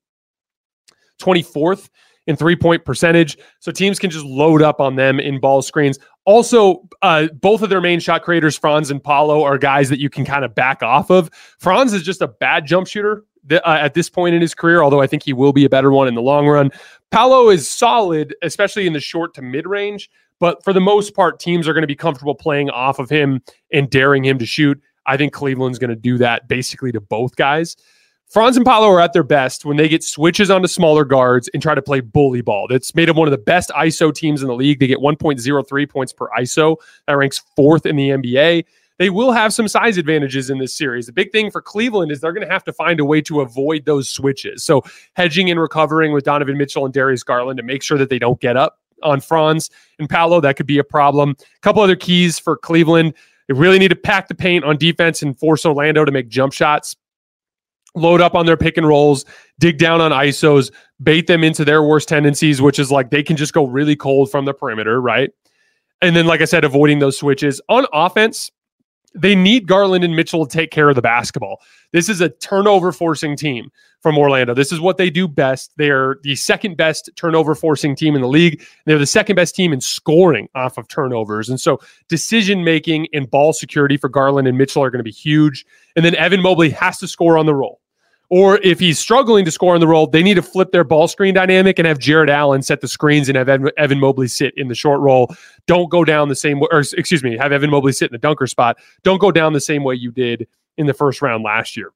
Speaker 1: twenty-fourth in three-point percentage. So teams can just load up on them in ball screens. Also, uh, both of their main shot creators, Franz and Paolo, are guys that you can kind of back off of. Franz is just a bad jump shooter th- uh, at this point in his career, although I think he will be a better one in the long run. Paolo is solid, especially in the short to mid-range, but for the most part, teams are going to be comfortable playing off of him and daring him to shoot. I think Cleveland's going to do that basically to both guys. Franz and Paolo are at their best when they get switches onto smaller guards and try to play bully ball. That's made them one of the best I S O teams in the league. They get one point oh three points per I S O. That ranks fourth in the N B A. they will have some size advantages in this series. The big thing for Cleveland is they're going to have to find a way to avoid those switches. So hedging and recovering with Donovan Mitchell and Darius Garland to make sure that they don't get up on Franz and Paolo, that could be a problem. A couple other keys for Cleveland. They really need to pack the paint on defense and force Orlando to make jump shots. Load up on their pick and rolls, dig down on I S Os, bait them into their worst tendencies, which is like they can just go really cold from the perimeter, right? And then, like I said, avoiding those switches. On offense, they need Garland and Mitchell to take care of the basketball. This is a turnover forcing team from Orlando. This is what they do best. They're the second best turnover forcing team in the league. They're the second best team in scoring off of turnovers. And so decision making and ball security for Garland and Mitchell are going to be huge. And then Evan Mobley has to score on the roll. Or if he's struggling to score on the roll, they need to flip their ball screen dynamic and have Jared Allen set the screens and have Evan Mobley sit in the short roll. Don't go down the same way, or excuse me, have Evan Mobley sit in the dunker spot. Don't go down the same way you did in the first round last year.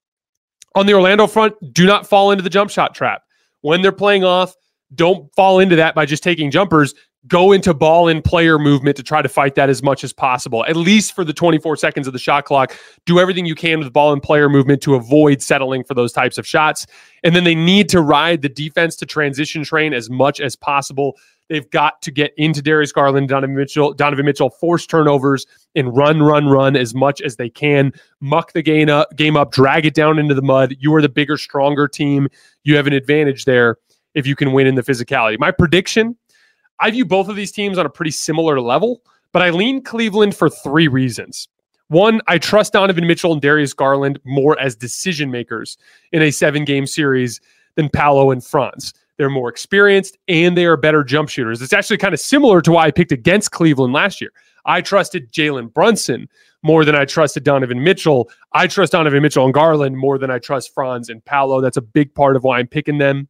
Speaker 1: On the Orlando front, do not fall into the jump shot trap. When they're playing off, don't fall into that by just taking jumpers. Go into ball and player movement to try to fight that as much as possible, at least for the twenty-four seconds of the shot clock. Do everything you can with ball and player movement to avoid settling for those types of shots. And then they need to ride the defense to transition train as much as possible. They've got to get into Darius Garland, Donovan Mitchell, Donovan Mitchell, force turnovers, and run, run, run as much as they can. Muck the game up, game up, drag it down into the mud. You are the bigger, stronger team. You have an advantage there if you can win in the physicality. My prediction, I view both of these teams on a pretty similar level, but I lean Cleveland for three reasons. One, I trust Donovan Mitchell and Darius Garland more as decision makers in a seven-game series than Paolo and Franz. They're more experienced, and they are better jump shooters. It's actually kind of similar to why I picked against Cleveland last year. I trusted Jalen Brunson more than I trusted Donovan Mitchell. I trust Donovan Mitchell and Garland more than I trust Franz and Paolo. That's a big part of why I'm picking them.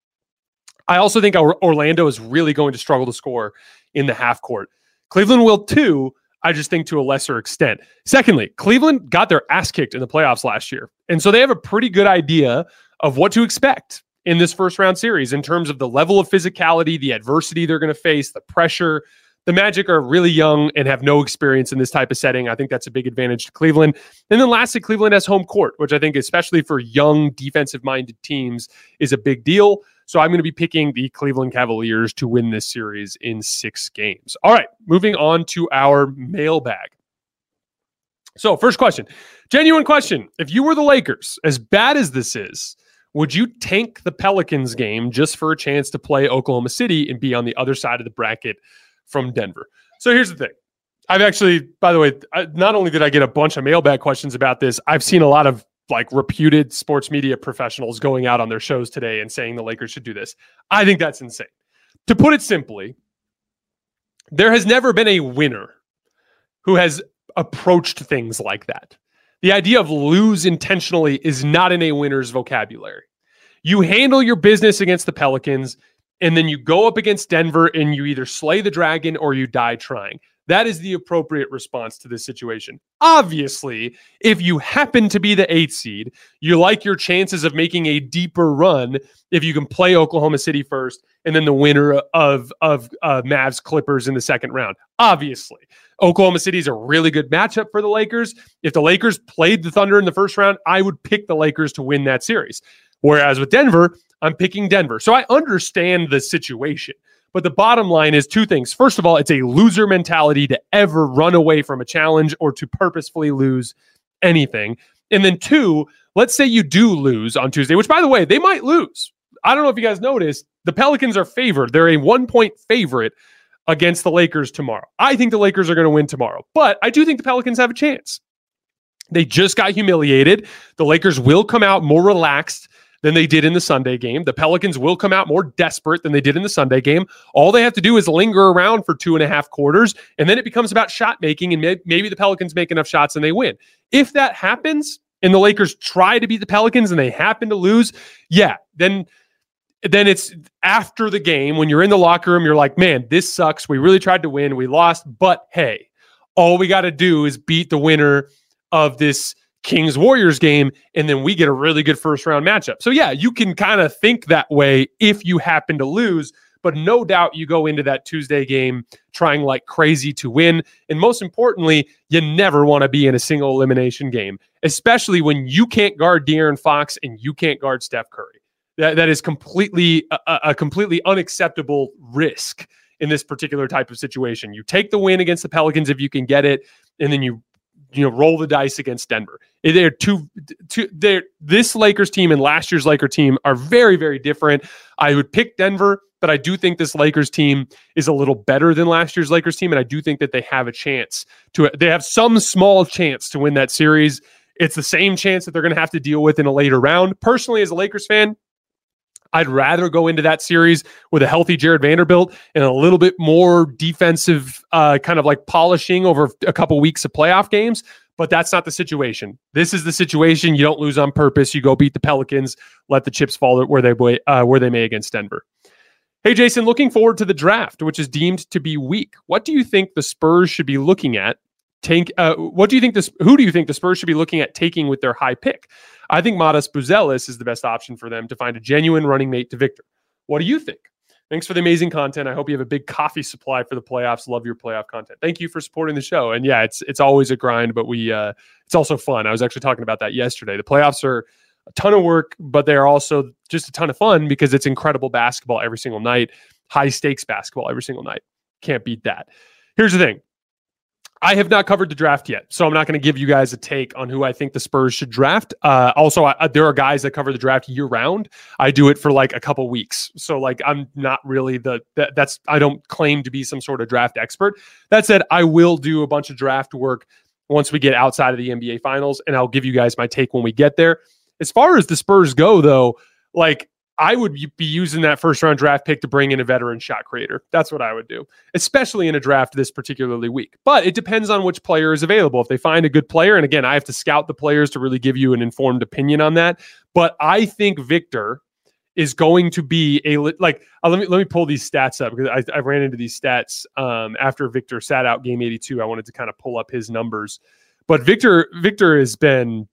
Speaker 1: I also think Orlando is really going to struggle to score in the half court. Cleveland will too, I just think to a lesser extent. Secondly, Cleveland got their ass kicked in the playoffs last year. And so they have a pretty good idea of what to expect in this first round series in terms of the level of physicality, the adversity they're going to face, the pressure. The Magic are really young and have no experience in this type of setting. I think that's a big advantage to Cleveland. And then lastly, Cleveland has home court, which I think, especially for young defensive-minded teams, is a big deal. So I'm going to be picking the Cleveland Cavaliers to win this series in six games. All right, moving on to our mailbag. So first question, genuine question. If you were the Lakers, as bad as this is, would you tank the Pelicans game just for a chance to play Oklahoma City and be on the other side of the bracket from Denver? So here's the thing. I've actually, by the way, I, not only did I get a bunch of mailbag questions about this, I've seen a lot of like reputed sports media professionals going out on their shows today and saying the Lakers should do this. I think that's insane. To put it simply, there has never been a winner who has approached things like that. The idea of lose intentionally is not in a winner's vocabulary. You handle your business against the Pelicans, and then you go up against Denver and you either slay the dragon or you die trying. That is the appropriate response to this situation. Obviously, if you happen to be the eighth seed, you like your chances of making a deeper run if you can play Oklahoma City first and then the winner of, of uh, Mavs Clippers in the second round. Obviously, Oklahoma City is a really good matchup for the Lakers. If the Lakers played the Thunder in the first round, I would pick the Lakers to win that series. Whereas with Denver, I'm picking Denver. So I understand the situation. But the bottom line is two things. First of all, it's a loser mentality to ever run away from a challenge or to purposefully lose anything. And then two, let's say you do lose on Tuesday, which, by the way, they might lose. I don't know if you guys noticed, the Pelicans are favored. They're a one-point favorite against the Lakers tomorrow. I think the Lakers are going to win tomorrow, but I do think the Pelicans have a chance. They just got humiliated. The Lakers will come out more relaxed than they did in the Sunday game. The Pelicans will come out more desperate than they did in the Sunday game. All they have to do is linger around for two and a half quarters, and then it becomes about shot making, and may- maybe the Pelicans make enough shots and they win. If that happens, and the Lakers try to beat the Pelicans and they happen to lose, yeah, then, then it's after the game when you're in the locker room, you're like, man, this sucks. We really tried to win. We lost, but hey, all we got to do is beat the winner of this Kings-Warriors game, and then we get a really good first-round matchup. So, yeah, you can kind of think that way if you happen to lose, but no doubt you go into that Tuesday game trying like crazy to win. And most importantly, you never want to be in a single elimination game, especially when you can't guard De'Aaron Fox and you can't guard Steph Curry. That, that is completely a, a completely unacceptable risk in this particular type of situation. You take the win against the Pelicans if you can get it, and then you you know roll the dice against Denver. They're two, two they're this Lakers team and last year's Laker team are very, very different. I would pick Denver, but I do think this Lakers team is a little better than last year's Lakers team, and I do think that they have a chance to they have some small chance to win that series. It's the same chance that they're going to have to deal with in a later round. Personally, as a Lakers fan, I'd rather go into that series with a healthy Jared Vanderbilt and a little bit more defensive uh, kind of like polishing over a couple weeks of playoff games, but that's not the situation. This is the situation. You don't lose on purpose. You go beat the Pelicans, let the chips fall where they uh, where they may against Denver. Hey, Jason, looking forward to the draft, which is deemed to be weak. What do you think the Spurs should be looking at? Take, uh, what do you think this? Who do you think the Spurs should be looking at taking with their high pick? I think Matas Buzelis is the best option for them to find a genuine running mate to Victor. What do you think? Thanks for the amazing content. I hope you have a big coffee supply for the playoffs. Love your playoff content. Thank you for supporting the show. And yeah, it's it's always a grind, but we uh, it's also fun. I was actually talking about that yesterday. The playoffs are a ton of work, but they are also just a ton of fun because it's incredible basketball every single night, high stakes basketball every single night. Can't beat that. Here's the thing. I have not covered the draft yet, so I'm not going to give you guys a take on who I think the Spurs should draft. Uh, also, I, there are guys that cover the draft year round. I do it for like a couple weeks. So like, I'm not really the, that, that's, I don't claim to be some sort of draft expert. That said, I will do a bunch of draft work once we get outside of the N B A finals, and I'll give you guys my take when we get there. As far as the Spurs go though, like, I would be using that first round draft pick to bring in a veteran shot creator. That's what I would do, especially in a draft this particularly weak. But it depends on which player is available. If they find a good player, and again, I have to scout the players to really give you an informed opinion on that. But I think Victor is going to be a like. Uh, let me let me pull these stats up because I, I ran into these stats um, after Victor sat out game eighty-two. I wanted to kind of pull up his numbers, but Victor Victor has been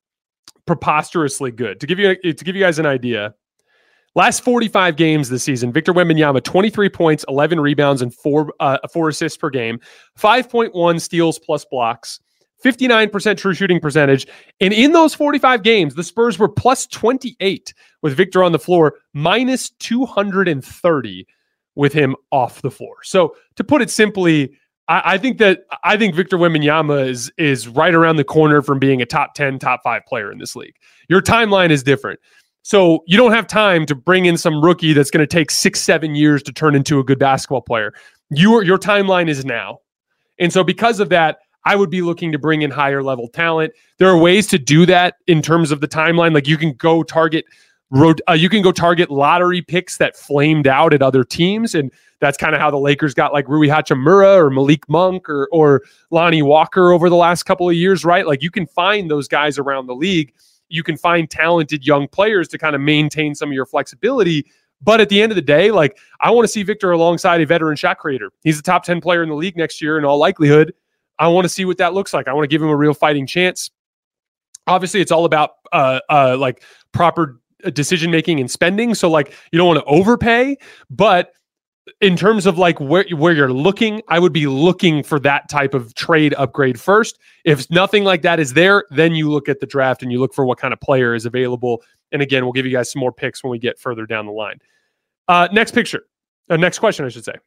Speaker 1: preposterously good. To give you to give you guys an idea. Last forty-five games this season, Victor Wembanyama, twenty-three points, eleven rebounds, and four uh, four assists per game, five point one steals plus blocks, fifty-nine percent true shooting percentage. And in those forty-five games, the Spurs were plus twenty-eight with Victor on the floor, minus two hundred thirty with him off the floor. So to put it simply, I, I think that I think Victor Wembanyama is, is right around the corner from being a top ten, top five player in this league. Your timeline is different. So you don't have time to bring in some rookie that's going to take six, seven years to turn into a good basketball player. Your, your timeline is now. And so because of that, I would be looking to bring in higher level talent. There are ways to do that in terms of the timeline. Like you can go target road, uh, you can go target lottery picks that flamed out at other teams. And that's kind of how the Lakers got like Rui Hachimura or Malik Monk or, or Lonnie Walker over the last couple of years, right? Like you can find those guys around the league. You can find talented young players to kind of maintain some of your flexibility. But at the end of the day, like I want to see Victor alongside a veteran shot creator. He's a top ten player in the league next year in all likelihood. I want to see what that looks like. I want to give him a real fighting chance. Obviously, it's all about uh, uh, like proper decision-making and spending. So like you don't want to overpay, but in terms of like where, where you're looking, I would be looking for that type of trade upgrade first. If nothing like that is there, then you look at the draft and you look for what kind of player is available. And again, we'll give you guys some more picks when we get further down the line. Uh, next picture, uh, next question, I should say.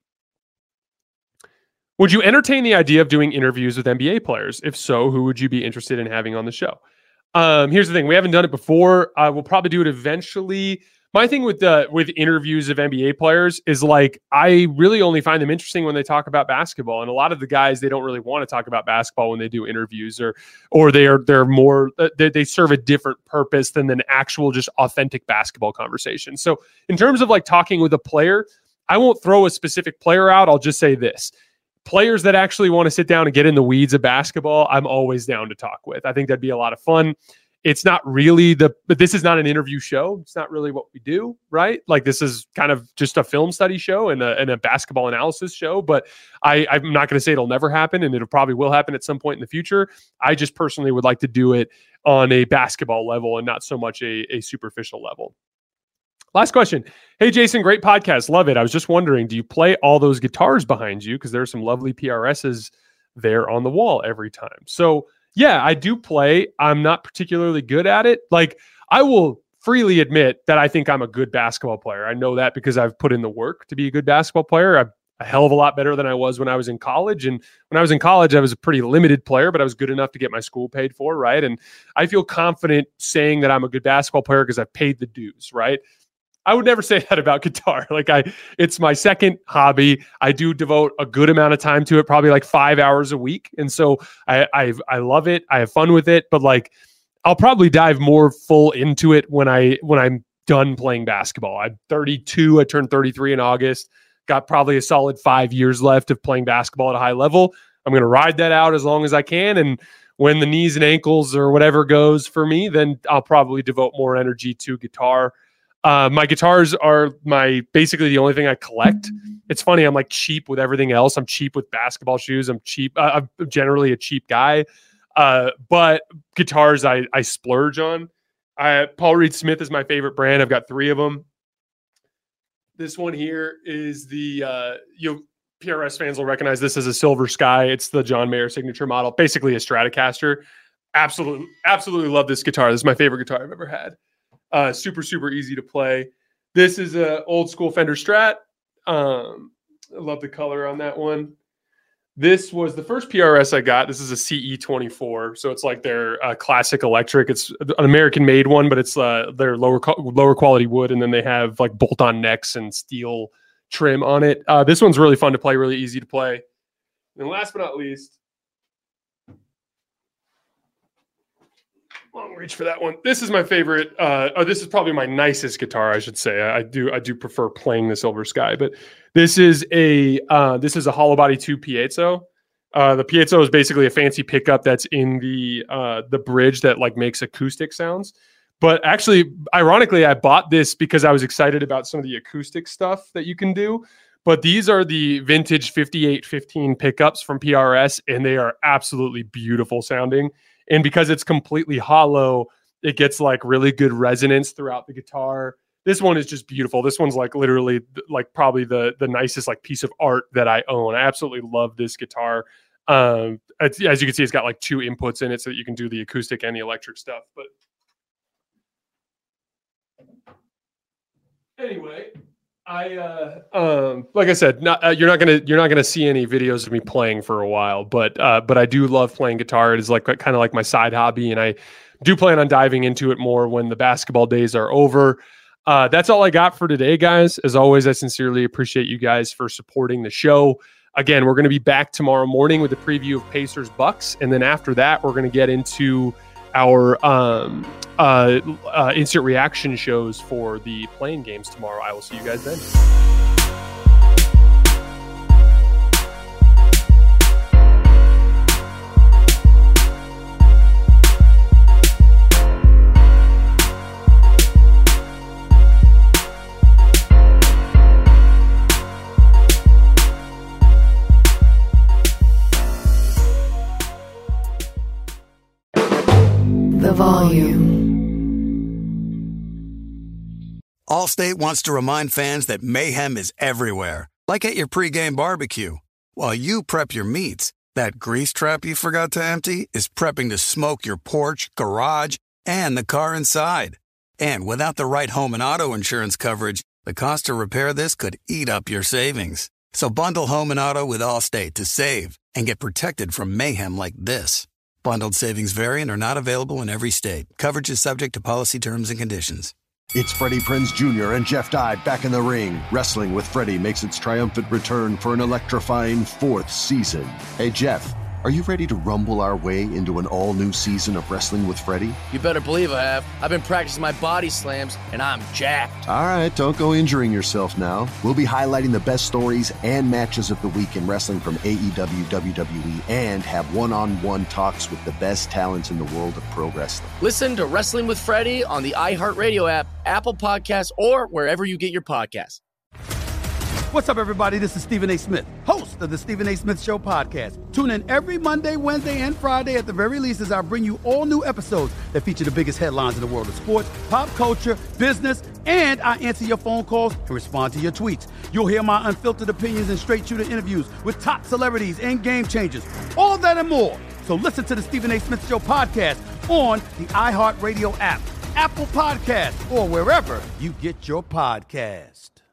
Speaker 1: Would you entertain the idea of doing interviews with N B A players? If so, who would you be interested in having on the show? Um, here's the thing. We haven't done it before. Uh, we'll probably do it eventually. My thing with the with interviews of N B A players is like I really only find them interesting when they talk about basketball, and a lot of the guys they don't really want to talk about basketball when they do interviews, or or they are they're more they, they serve a different purpose than an actual just authentic basketball conversation. So in terms of like talking with a player, I won't throw a specific player out. I'll just say this: players that actually want to sit down and get in the weeds of basketball, I'm always down to talk with. I think that'd be a lot of fun. It's not really the, but this is not an interview show. It's not really what we do, right? Like this is kind of just a film study show and a, and a basketball analysis show, but I, I'm not going to say it'll never happen, and it probably will happen at some point in the future. I just personally would like to do it on a basketball level and not so much a, a superficial level. Last question. Hey, Jason, great podcast. Love it. I was just wondering, do you play all those guitars behind you? Because there are some lovely P R Ss there on the wall every time. So yeah, I do play. I'm not particularly good at it. Like, I will freely admit that I think I'm a good basketball player. I know that because I've put in the work to be a good basketball player. I'm a hell of a lot better than I was when I was in college. And when I was in college, I was a pretty limited player, but I was good enough to get my school paid for, right? And I feel confident saying that I'm a good basketball player because I've paid the dues, right? I would never say that about guitar. Like I, it's my second hobby. I do devote a good amount of time to it, probably like five hours a week. And so I, I, I love it. I have fun with it, but like, I'll probably dive more full into it when I, when I'm done playing basketball. I'm thirty-two. I turned thirty-three in August, got probably a solid five years left of playing basketball at a high level. I'm going to ride that out as long as I can. And when the knees and ankles or whatever goes for me, then I'll probably devote more energy to guitar. Uh, my guitars are my basically the only thing I collect. It's funny. I'm like cheap with everything else. I'm cheap with basketball shoes. I'm cheap. Uh, I'm generally a cheap guy. Uh, but guitars, I, I splurge on. I, Paul Reed Smith is my favorite brand. I've got three of them. This one here is the, uh, you P R S fans will recognize this as a Silver Sky. It's the John Mayer signature model, basically a Stratocaster. Absolutely, absolutely love this guitar. This is my favorite guitar I've ever had. Uh, super, super easy to play. This is a old school Fender Strat. Um, I love the color on that one. This was the first P R S I got. This is a C E twenty-four. So it's like their uh, classic electric. It's an American made one, but it's uh, their lower, lower quality wood. And then they have like bolt on necks and steel trim on it. Uh, this one's really fun to play, really easy to play. And last but not least, long reach for that one. This is my favorite. Uh, oh, this is probably my nicest guitar, I should say. I, I do I do prefer playing the Silver Sky, but this is a uh, this is a Hollow Body two piezo. Uh, the piezo is basically a fancy pickup that's in the uh, the bridge that like makes acoustic sounds. But actually, ironically, I bought this because I was excited about some of the acoustic stuff that you can do. But these are the vintage fifty-eight fifteen pickups from P R S, and they are absolutely beautiful sounding. And because it's completely hollow, it gets like really good resonance throughout the guitar. This one is just beautiful. This one's like literally like probably the, the nicest like piece of art that I own. I absolutely love this guitar. Um, as, as you can see, it's got like two inputs in it so that you can do the acoustic and the electric stuff. But anyway, I uh, um, like I said, not, uh, you're not gonna you're not gonna see any videos of me playing for a while, but uh, but I do love playing guitar. It is like kind of like my side hobby, and I do plan on diving into it more when the basketball days are over. Uh, that's all I got for today, guys. As always, I sincerely appreciate you guys for supporting the show. Again, we're going to be back tomorrow morning with a preview of Pacers Bucks, and then after that, we're going to get into our um, uh, uh, instant reaction shows for the playing games tomorrow. I will see you guys then.
Speaker 5: The volume.
Speaker 2: Allstate wants to remind fans that mayhem is everywhere, like at your pregame barbecue. While you prep your meats, that grease trap you forgot to empty is prepping to smoke your porch, garage, and the car inside. And without the right home and auto insurance coverage, the cost to repair this could eat up your savings. So bundle home and auto with Allstate to save and get protected from mayhem like this. Bundled savings vary and are not available in every state. Coverage is subject to policy terms and conditions.
Speaker 3: It's Freddie Prinze Junior and Jeff Dye back in the ring. Wrestling with Freddie makes its triumphant return for an electrifying fourth season. Hey, Jeff, are you ready to rumble our way into an all-new season of Wrestling with Freddie?
Speaker 4: You better believe I have. I've been practicing my body slams, and I'm jacked.
Speaker 3: All right, don't go injuring yourself now. We'll be highlighting the best stories and matches of the week in wrestling from A E W, W W E, and have one-on-one talks with the best talents in the world of pro wrestling.
Speaker 4: Listen to Wrestling with Freddie on the iHeartRadio app, Apple Podcasts, or wherever you get your podcasts.
Speaker 6: What's up, everybody? This is Stephen A. Smith, host of the Stephen A. Smith Show podcast. Tune in every Monday, Wednesday, and Friday at the very least as I bring you all new episodes that feature the biggest headlines in the world of sports, pop culture, business, and I answer your phone calls and respond to your tweets. You'll hear my unfiltered opinions and straight-shooter interviews with top celebrities and game changers. All of that and more. So listen to the Stephen A. Smith Show podcast on the iHeartRadio app, Apple Podcasts, or wherever you get your podcast.